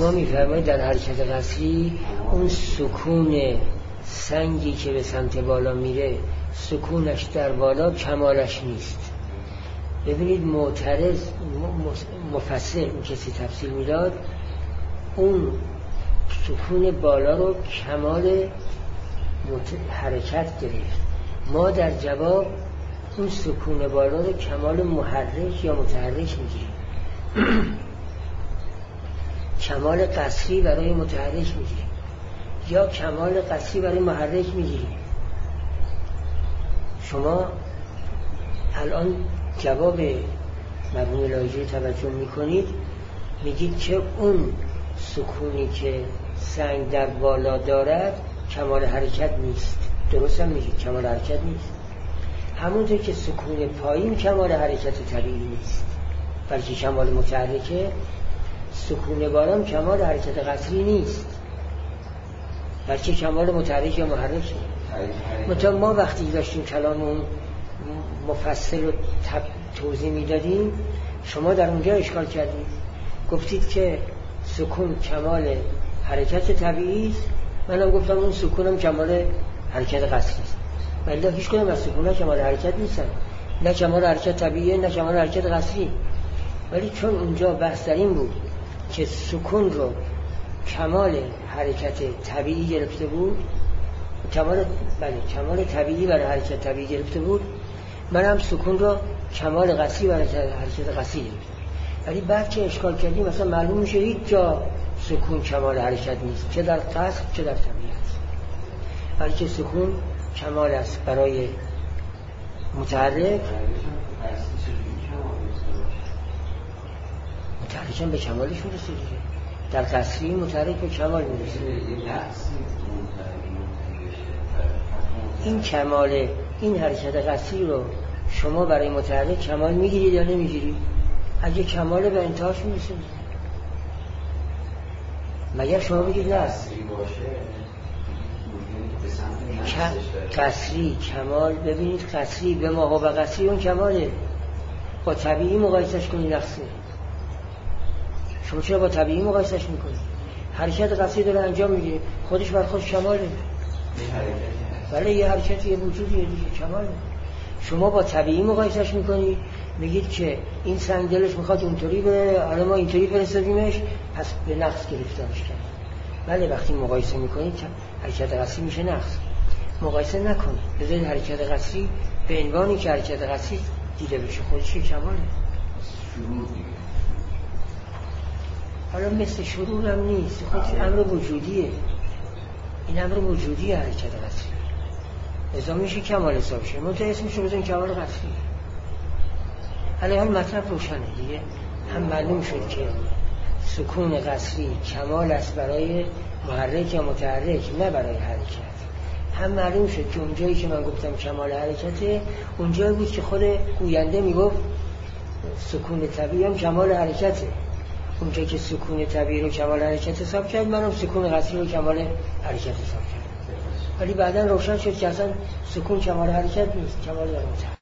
شما میفرمایید در حرکت قصری اون سکون سنگی که به سمت بالا میره سکونش در بالا کمالش نیست. ببینید معترض مفسر اون کسی تفسیر میداد اون سکون بالا رو کمال حرکت گرفت. ما در جواب اون سکون بالا رو کمال محرک یا متحرک میگیریم. کمال قصری برای متحرک میگیریم یا کمال قصری برای محرک میگیریم. شما الان جواب مرحوم لاجوری توجه میکنید، میگید که اون سکونی که سنگ در بالا دارد کمال حرکت نیست. درست هم میگید کمال حرکت نیست. همونطور که سکون پایین کمال حرکت طبیعی نیست بلکه کمال متحرکه، سکون بالا هم کمال حرکت قصری نیست بلکه کمال متحرک یا محرکه. مثلا ما وقتی داشتیم کلام اون مفصل رو توضیح میدادیم شما در اونجا اشکال کردید، گفتید که سکون کمال حرکت طبیعی است، منم گفتم اون سکونم کمال حرکت قصری است. ولی هیچ کدوم از سکون‌ها کمال حرکت نیستن، نه کمال حرکت طبیعی نه کمال حرکت قصری. ولی چون اونجا بحث در این بود که سکون رو کمال حرکت طبیعی گرفته بود، کمال بله کمال طبیعی برای حرکت طبیعی گرفته بود، منم سکون رو کمال قصری برای حرکت قصری گرفتم. ولی بعد که اشکال کردیم مثلا معلوم میشه هیچ جا سکون کمال حرکت نیست، چه در قصر چه در طبیعت، بلکه سکون کمال است برای متحرک. متحرک هم به کمالش میرسه دیگه. در قصری متحرک به کمال میرسه. این کمال این حرکت قصری رو شما برای متحرک کمال میگیرید یا نمیگیرید؟ اگه کمال به انتهاش میرسه مگر شما بگید نه قصری کمال. ببینید قصری به ما و قصری اون کماله، با طبیعی مقایسش کنید نقصه. شما چرا با طبیعی مقایسش میکنید؟ حرکت قصری داره انجام میگیره، خودش بر خودش کماله. ولی یه حرکت یه وجودیه دیگه کماله. شما با طبیعی مقایسش میکنید، میگید که این سنگ دلش میخواد اونطوری بره، حالا ما اینطوری فرستادیمش پس به نقص گرفتارش کرد. ولی وقتی مقایسه میکنید حرکت قصری میشه نقص. مقایسه نکنید، بذارید حرکت قصری به عنوانی که حرکت قصری دیده بشه خودش کماله. شروع دیگه حالا مثل شروع هم نیست، خودش امر وجودیه. این امر وجودی حرکت قصری ازا میشه کمال حساب شه. منطقه اسمشو بزن کمال قصری. حالا حال مطلب روشنه دیگه. هم معلوم شد که سکون قصری کمال است برای محرک یا متحرک نه برای حرکت. هم معلوم شد که اونجایی که من گفتم کمال حرکته اونجایی بود که خود گوینده میگفت سکون طبیعی هم کمال حرکته. اونجایی که سکون طبیعی رو کمال حرکت حساب کرد منم سکون قصری رو کمال حرکت حساب کرد. ولی بعداً روشن شد که اصلا سکون کمال حرکت نیست، کمال در متحرک.